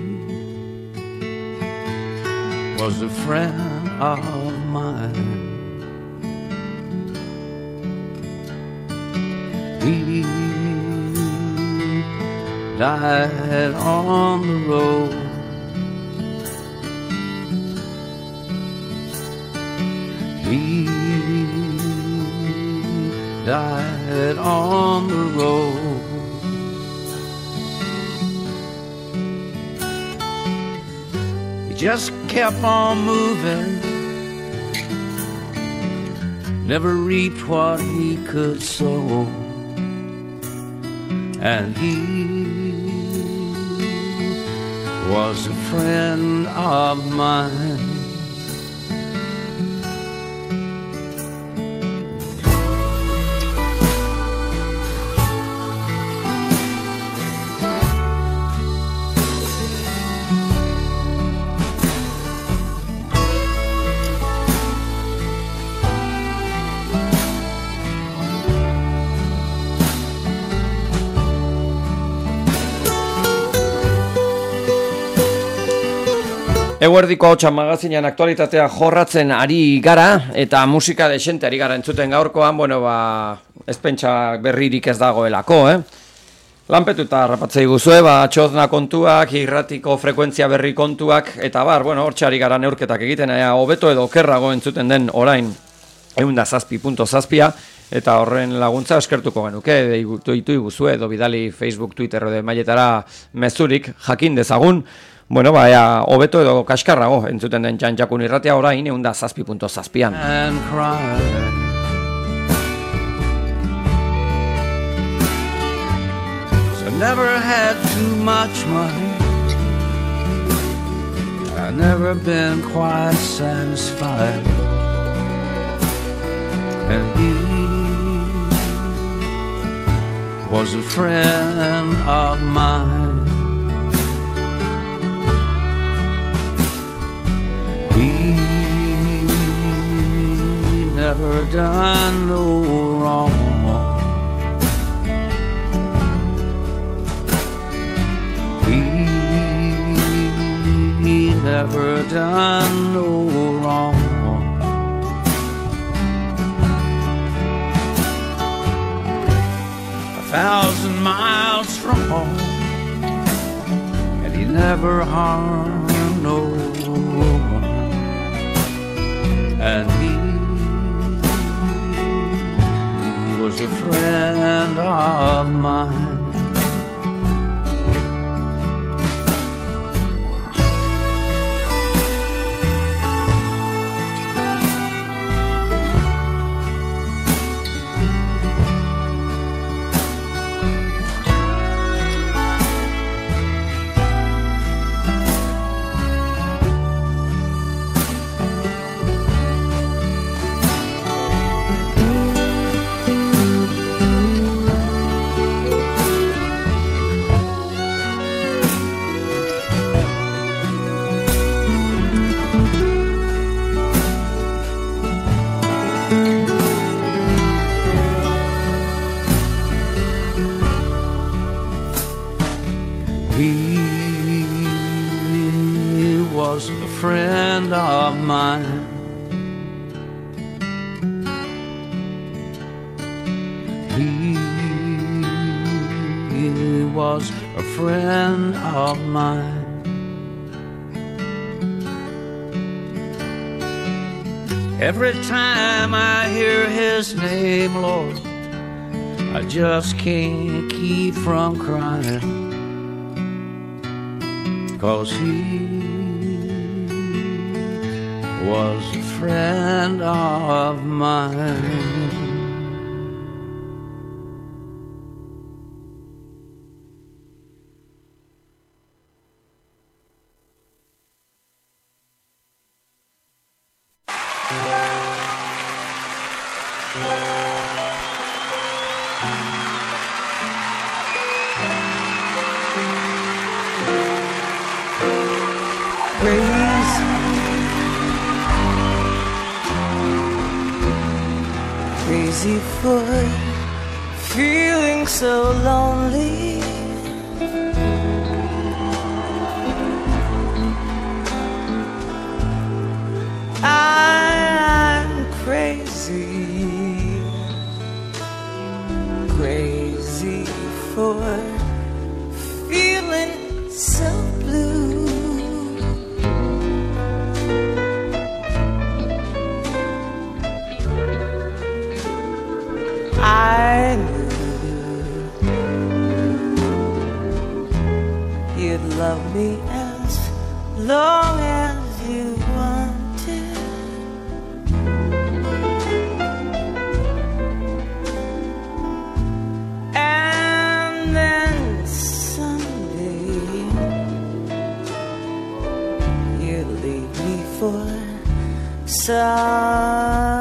was a friend of mine. He died on the road. He died on the road. He just kept on moving, never reaped what he could sow. And he was a friend of mine. Eguerdiko Ahotsa magazinean aktualitatea jorratzen ari gara eta musika desente ari gara entzuten gaurkoan, bueno, ba, ezpentsa berririk ez dagoelako, eh? Lanpetuta rapatzei guzue, ba, txozna kontuak, irratiko frekuentzia berri kontuak, eta bar, bueno, hortxe ari gara neurketak egiten, ea, hobeto edo okerrago entzuten den orain ehun eta zazpi puntu zazpia, eta horren laguntza eskertuko genuke, deitu iguzue, edo bidali Facebook, Twitter edo mailetara mezurik jakin dezagun, bueno, ba, ea, hobeto edo kaskarrago entzuten den Txantxakun irratia orain ehun eta zazpi puntu zazpian. Never had too much money. I've never been quite satisfied. And he was a friend of mine. He never done no wrong. He never done no wrong. A thousand miles from home, and he never harmed no one. And he was a friend of mine. Friend of mine. He was a friend of mine. Every time I hear his name, Lord, I just can't keep from crying, 'cause he was a friend of mine. Crazy for feeling so lonely. I'm crazy, crazy for feeling so blue. I knew you'd love me as long as you wanted, and then someday you'd leave me for some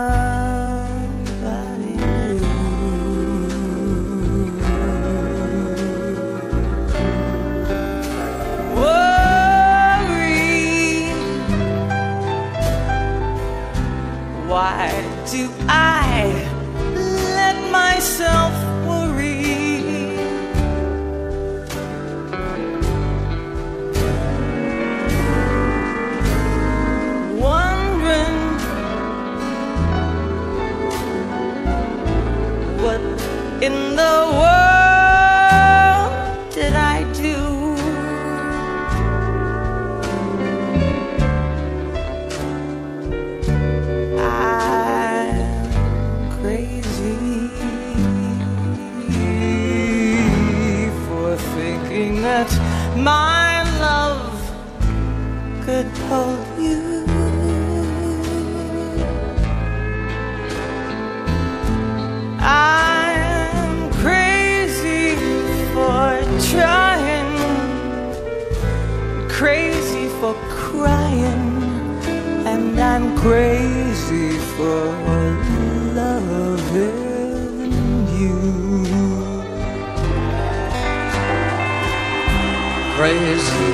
why do I let myself worry? And I'm crazy for loving you. Crazy,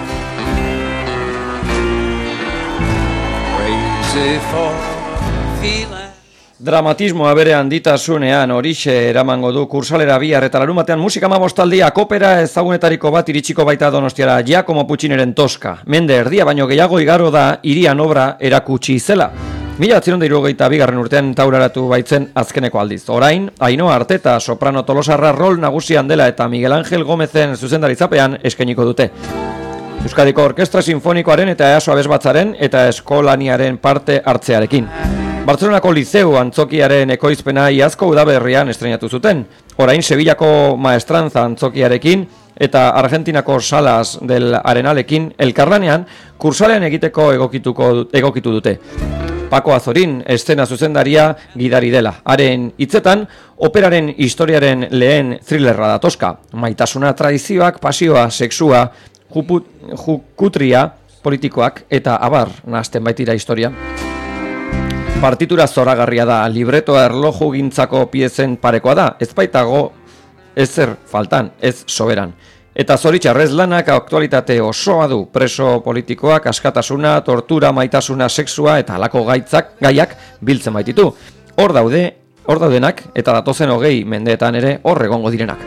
crazy for feeling. Dramatismoa bere handitasunean horixe eramango du kursalera bihar eta larunbatean musika hamabostaldia kopera ezagunetariko bat iritsiko baita Donostiara, Giacomo Puccineren Toska. Mende erdia baino gehiago igaro da hirian obra erakutsi zela. Mila batziehun eta hirurogeita bigarren urtean tauraratu baitzen azkeneko aldiz. Orain, Ainhoa Arteta soprano tolosarra rol nagusian dela eta Miguel Ángel Gómezen zuzendaritzapean eskainiko dute. Euskadiko Orkestra Sinfonikoaren eta Easo Abesbatzaren eta Eskolaniaren parte hartzearekin. Bartzelonako Liceu antzokiaren ekoizpena iazko udaberrian estrenatu zuten. Orain Sevillako Maestranza antzokiarekin eta Argentinako Salas del Arenalekin elkarlanean kursalean egiteko egokituko egokitu dute. Paco Azorin eszena zuzendaria gidari dela. Haren hitzetan, operaren historiaren lehen thrillerra da Toska. Maitasuna, tradizioak, pasioa, sexua, juput, jukutria, politikoak eta abar nahasten baitira historia. Partitura zoragarria da, libretoa erloju gintzako piezen parekoa da, ez baitago ezer faltan, ez soberan. Eta zoritxarrez lanak aktualitate osoa du, preso politikoak, askatasuna, tortura, maitasuna, sexua eta halako gaitzak, gaiak biltzen baititu. Hor daude, hor daudenak eta datozen hogei mendeetan ere hor egongo direnak.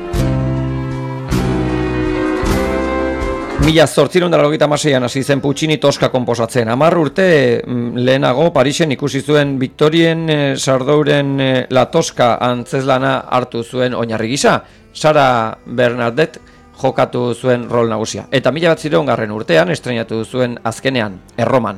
Mila zortziehun eta laurogeita hamaseian hasi zen Puccini Toska konposatzen. Hamar urte lehenago Parisen ikusi zuen Victorien Sardouren La Tosca antzezlana hartu zuen oinarri gisa. Sara Bernadette jokatu zuen rol nagusia. Eta mila batziehun urtean estrenatu zuen azkenean, Erroman.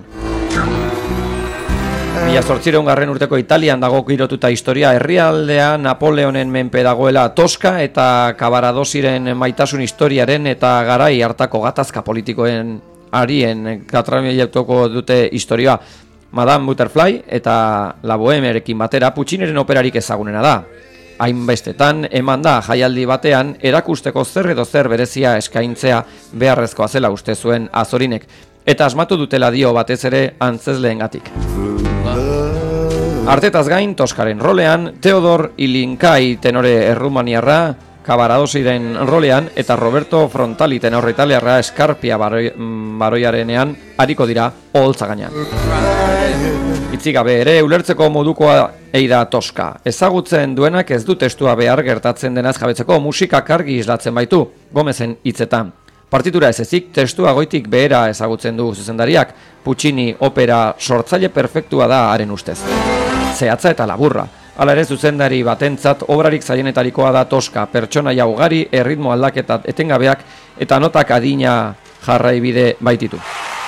Mila zortziehun urteko Italian dago girotuta historia, herrialdea Napoleonen menpe dagoela Toska eta Cavaradosiren maitasun historiaren eta garai hartako gatazka politikoen arien katramiletoko dute historia. Madame Butterfly eta La Bohemerekin batera Pucciniren operarik ezagunena da. Hainbestetan eman da jaialdi batean erakusteko zer edo zer berezia eskaintzea beharrezkoa zela uste zuen Azorinek. Eta asmatu dutela dio batez ere antzezleengatik. Artetaz gain, Toskaren rolean, Teodor Ilinkai tenore errumaniarra, Cavaradosiren rolean, eta Roberto Frontali tenore italiarra Eskarpia baroi, baroiarenean ariko dira oholtza gainean. Itzigabe ere, ulertzeko modukoa eida Toska. Ezagutzen duenak ez du testua behar gertatzen denaz jabetzeko musikak argi islatzen baitu, Gomezen hitzetan. Partitura ez ezik, testua goitik behera ezagutzen du zuzendariak, Puccini opera sortzaile perfektua da haren ustez. Zehatza eta laburra. Hala ere zuzendari batentzat obrarik zailenetarikoa da Toska, pertsonaia ugari, erritmo aldaketa etengabeak eta notak adina jarraibide baititu.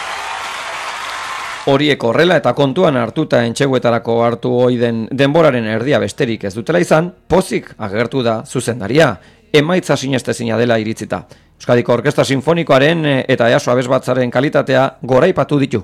Horiek horrela eta kontuan hartuta entxeguetarako hartu oiden denboraren erdia besterik ez dutela izan, pozik agertu da zuzendaria, emaitza sinestezina dela iritzita. Euskadiko Orkestra Sinfonikoaren eta Easo Abesbatzaren kalitatea goraipatu ditu.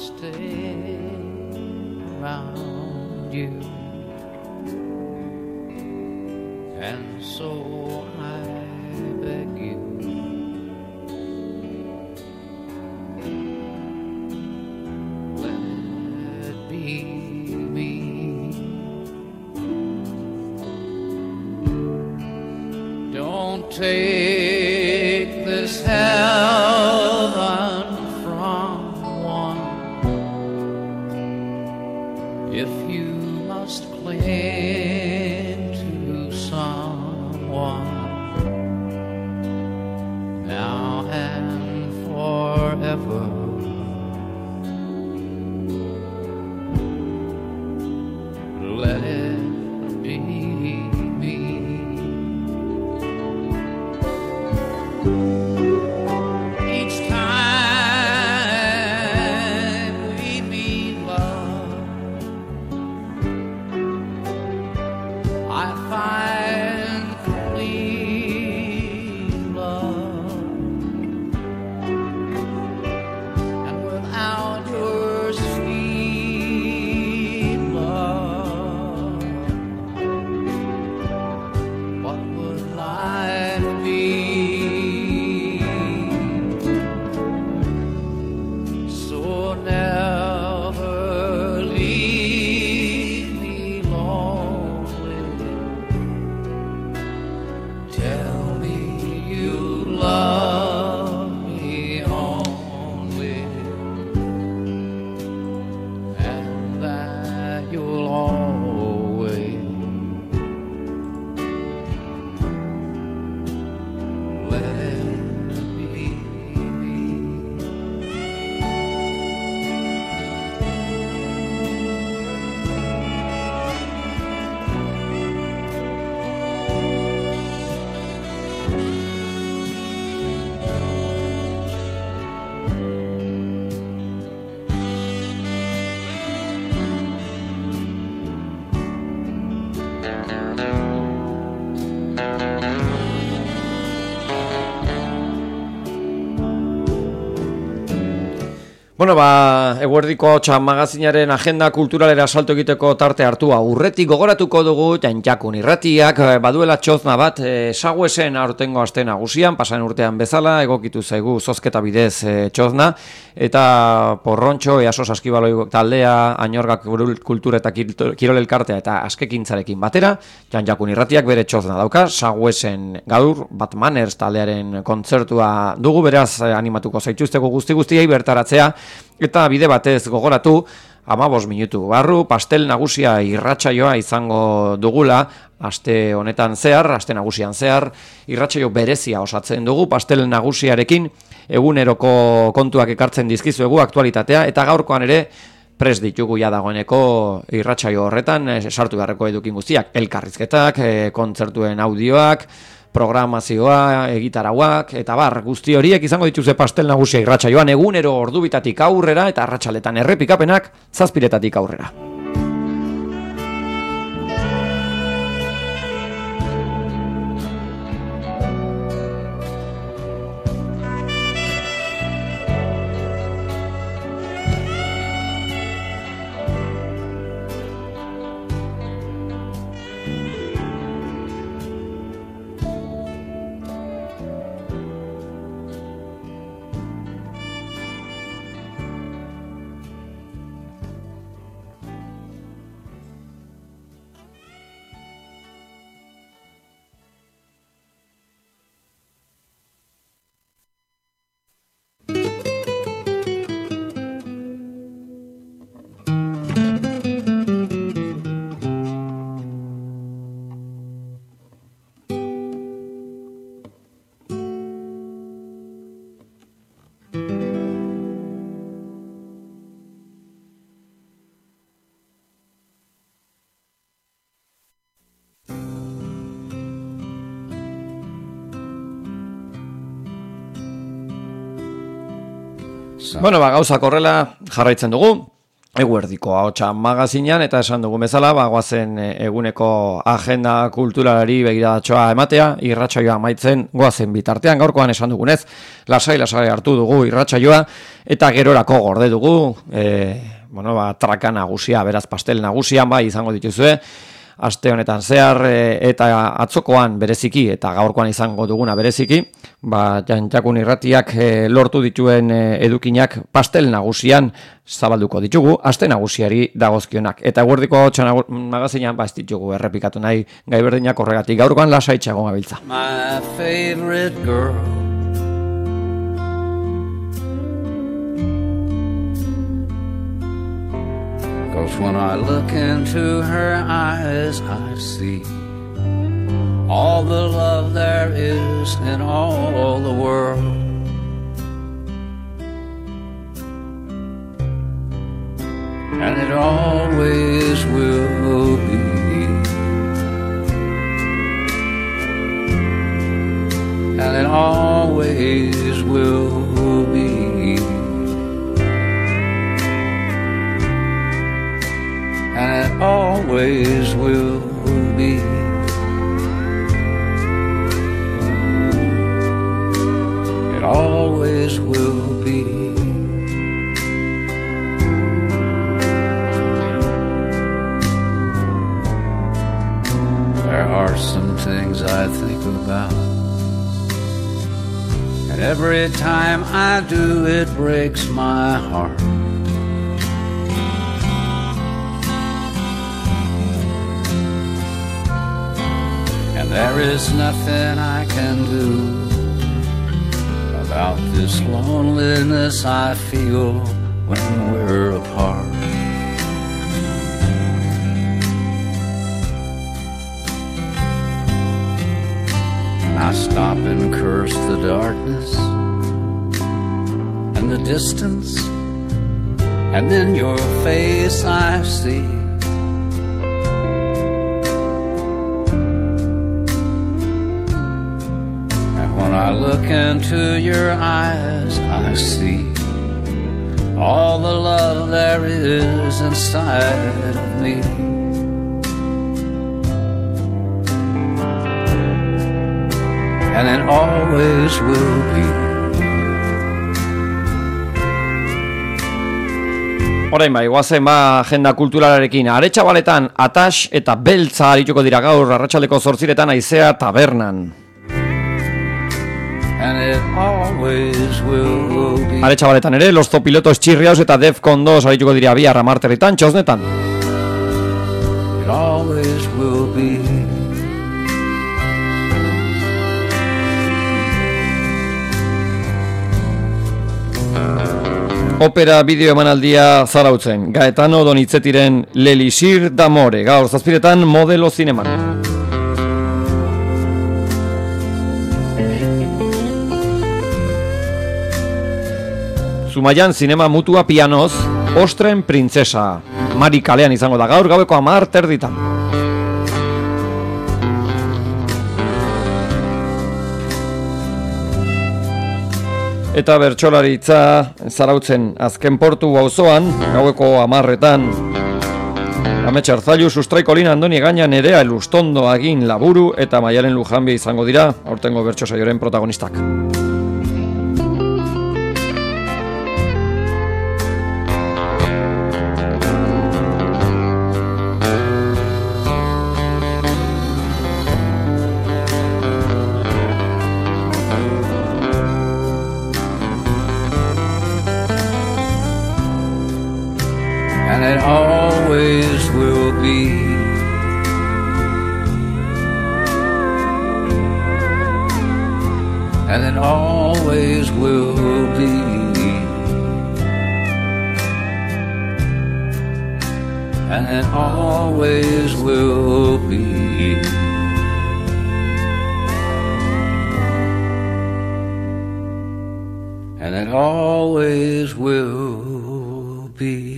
Take this heaven from one if you must cling to someone now and forever. Let it be me. Each time we meet love, I find complete love, and without your sweet love Bueno, ba, eguerdiko txan magazinaren agenda kulturalera salto egiteko tarte hartua urretik gogoratuko dugu Janjakun irratiak baduela txozna bat e, Saguesen aurtengo aste nagusian, pasan urtean bezala, egokitu zaigu zozketa bidez e, txozna, eta Porrontxo, Easo Saskibaloi taldea, Añorgak kultura eta kirol elkartea eta askekintzarekin batera, Janjakun irratiak bere txozna dauka, Saguesen gaur, Batmaners taldearen kontzertua dugu, beraz animatuko zaituzteko guzti-guztiei bertaratzea, eta bide batez gogoratu, hamabost minutu barru, pastel nagusia irratsaioa izango dugula, aste honetan zehar, aste nagusian zehar, irratsaio berezia osatzen dugu, pastel nagusiarekin, eguneroko kontuak ekartzen dizkizuegu aktualitatea, eta gaurkoan ere, prest ditugu ja dagoeneko irratsaio horretan, sartu beharreko edukin guztiak, elkarrizketak, kontzertuen audioak, programazioa, egitarauak, eta bar, guzti horiek izango dituzte pastel nagusia irratsaioan egunero ordubitatik aurrera eta arratsaletan errepikapenak zazpiretatik aurrera. Bueno, ba, gauzak horrela jarraitzen dugu, eguerdiko ahotsa magazinean, eta esan dugu bezala, ba, goazen eguneko agenda kulturalari begiratxoa ematea, irratsaioa amaitzen goazen bitartean, gaurkoan esan dugunez, lasai-lasai hartu dugu irratsaioa, eta gerorako gorde dugu, e, bueno, ba, traka nagusia, beraz pastel nagusian, bai, izango dituzue, aste honetan zehar eta atzokoan bereziki eta gaurkoan izango duguna bereziki, ba, Janjakun irratiak lortu dituen edukinak pastel nagusian zabalduko ditugu, aste nagusiari dagozkionak. Eta eguerdiko magazinean ba ez ditugu errepikatu nahi gai berdinak horregatik, gaurkoan lasaitxeago gabiltza. My favorite girl, cause when I look into her eyes, I see all the love there is in all the world. And it always will be. And it always will be. And it always will be. It always will be. There are some things I think about, and every time I do it breaks my heart. There is nothing I can do about this loneliness I feel when we're apart. And I stop and curse the darkness and the distance, and then your face I see. I look into your eyes, I see all the love there is inside of me. And it always will be. Orain bai, guazen ba agenda kulturalarekin. Aretxabaletan Atax eta Beltza arituko dira gaur arratsaldeko zortziretan Aizea tabernan. Aretxabaletan ere, Los Zopilotos Chirriaus eta Defcon dos arituko dira bihar amarterritan txosnetan. It always will be. Opera bideo emanaldia Zarautzen. Gaetano Donitzetiren L'Elixir d'Amore. Gaur zazpiretan Modelo Zineman. Zumaian zinema mutua pianoz, Ostren Printzesa. Mari kalean izango da gaur gaueko hamar terditan. Eta bertsolaritza Zarautzen azken portu auzoan gaueko hamarretan. Amets Arzailu, Sustraiko Lina, Andoni Egaña, Nerea Elustondo, Agin Laburu eta Maialen Lujanbia izango dira aurtengo bertso saioren protagonistak. And it always will be. And it always will be. And it always will be. And it always will be.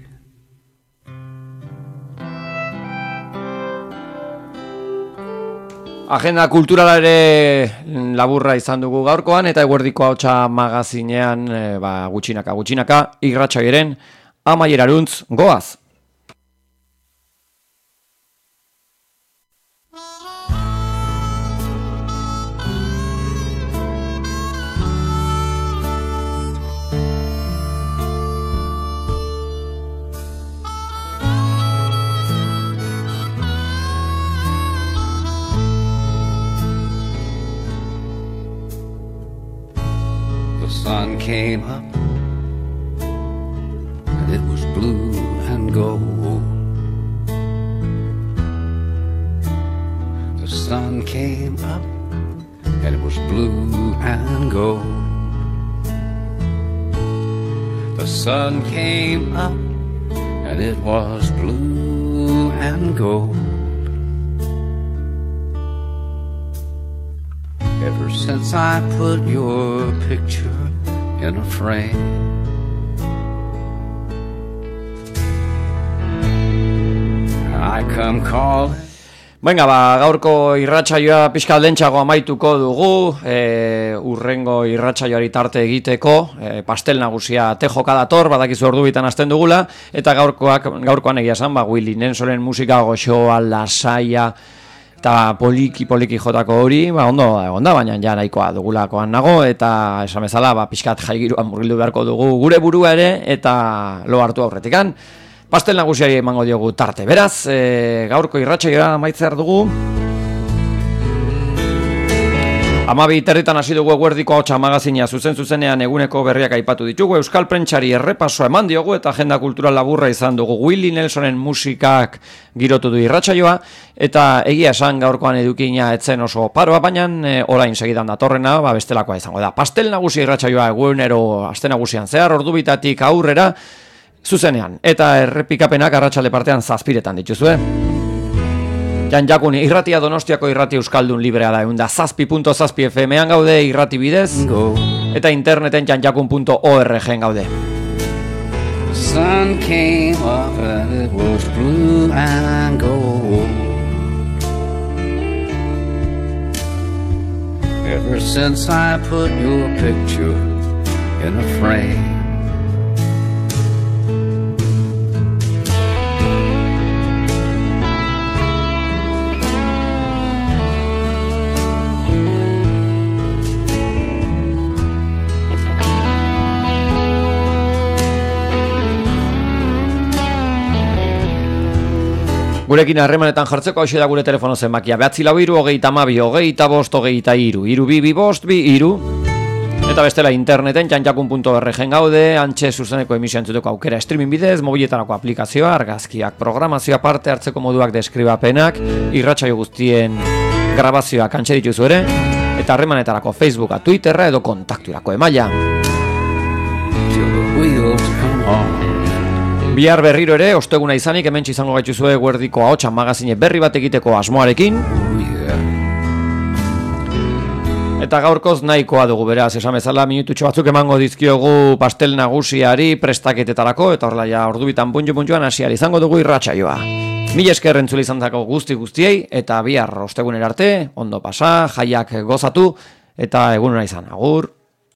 Agenda kulturala ere laburra izan dugu gaurkoan eta eguerdiko ahotsa magazinean e, ba, gutxinaka gutxinaka irratsaioaren amaierarantz goaz. The sun came up and it was blue and gold. The sun came up and it was blue and gold. The sun came up and it was blue and gold. Ever since I put your picture in a frame, I come calling. Venga, ba, gaurko irratsaioa pixka lentsago amaituko dugu, e, urrengo irratsaioari tarte egiteko, e, pastel nagusia tejoka dator, badakizu ordu bitan hasten dugula, eta gaurkoak, gaurkoan egia esan, ba, Willie Nelsonen musika goxoa, lasaia, eta poliki poliki jotako hori, ba, ondo egon da, baina ja nahikoa dugulakoan nago, eta esan bezala, ba, pixkat jaigiruan murgildu beharko dugu gure burua ere, eta lo hartu aurretikan. Pastel nagusiari emango diogu tarte. Beraz, e, gaurko irratsaioa amaitzear dugu. Amabi territan hasi dugu eguerdiko ahotsa magazina zuzen zuzenean eguneko berriak aipatu ditugu. Euskal Prentsari errepasoa eman diogu eta agenda kultural laburra izan dugu. Willie Nelsonen musikak girotu du irratsaioa eta egia esan gaurkoan edukina etzen oso paroa, baina e, orain segidan datorrena, ba, bestelakoa izango da. Pastel nagusi irratsaioa egunero aste nagusian zehar ordubitatik aurrera zuzenean eta errepikapenak arratsalde partean zazpiretan dituzue. Jan Jakun irratia Donostiako irrati euskaldun librea da, eunda zazpi punto zazpi F M-an gaude irrati bidez, eta interneten janjakun punto org-en gaude. The sun came up and it was blue and gold. Ever since I put your picture in a frame, Gurekin harremanetan jartzeko hau da gure telefono zenbakia. Behatzi lau iru, hogeita amabi, hogeita bost, hogeita iru. Iru bi bi bost, bi iru. Eta bestela interneten txantxakun puntu org gaude, antxe zuzeneko emisioa entzuteko aukera streaming bidez, mobiletarako aplikazioa, argazkiak, programazioa, parte hartzeko moduak, deskribapenak, irratsaio guztien grabazioak antxe dituzu ere, eta harremanetarako Facebooka, Twitterra edo kontakturako emaila. Bihar berriro ere, osteguna izanik, hementsi izango gaituzue Eguerdiko Ahotsa magazine berri bat egiteko asmoarekin. Eta gaurkoz nahikoa dugu beraz, esan bezala minututxo batzuk emango dizkiogu pastel nagusiari prestaketetarako, eta horrela ja ordubitan puntxu-puntxuan hasiari izango dugu irratsaioa. Mila esker entzule izan zako guzti guztiei, eta bihar ostegunera arte, ondo pasa, jaiak gozatu, eta egunera izan, agur.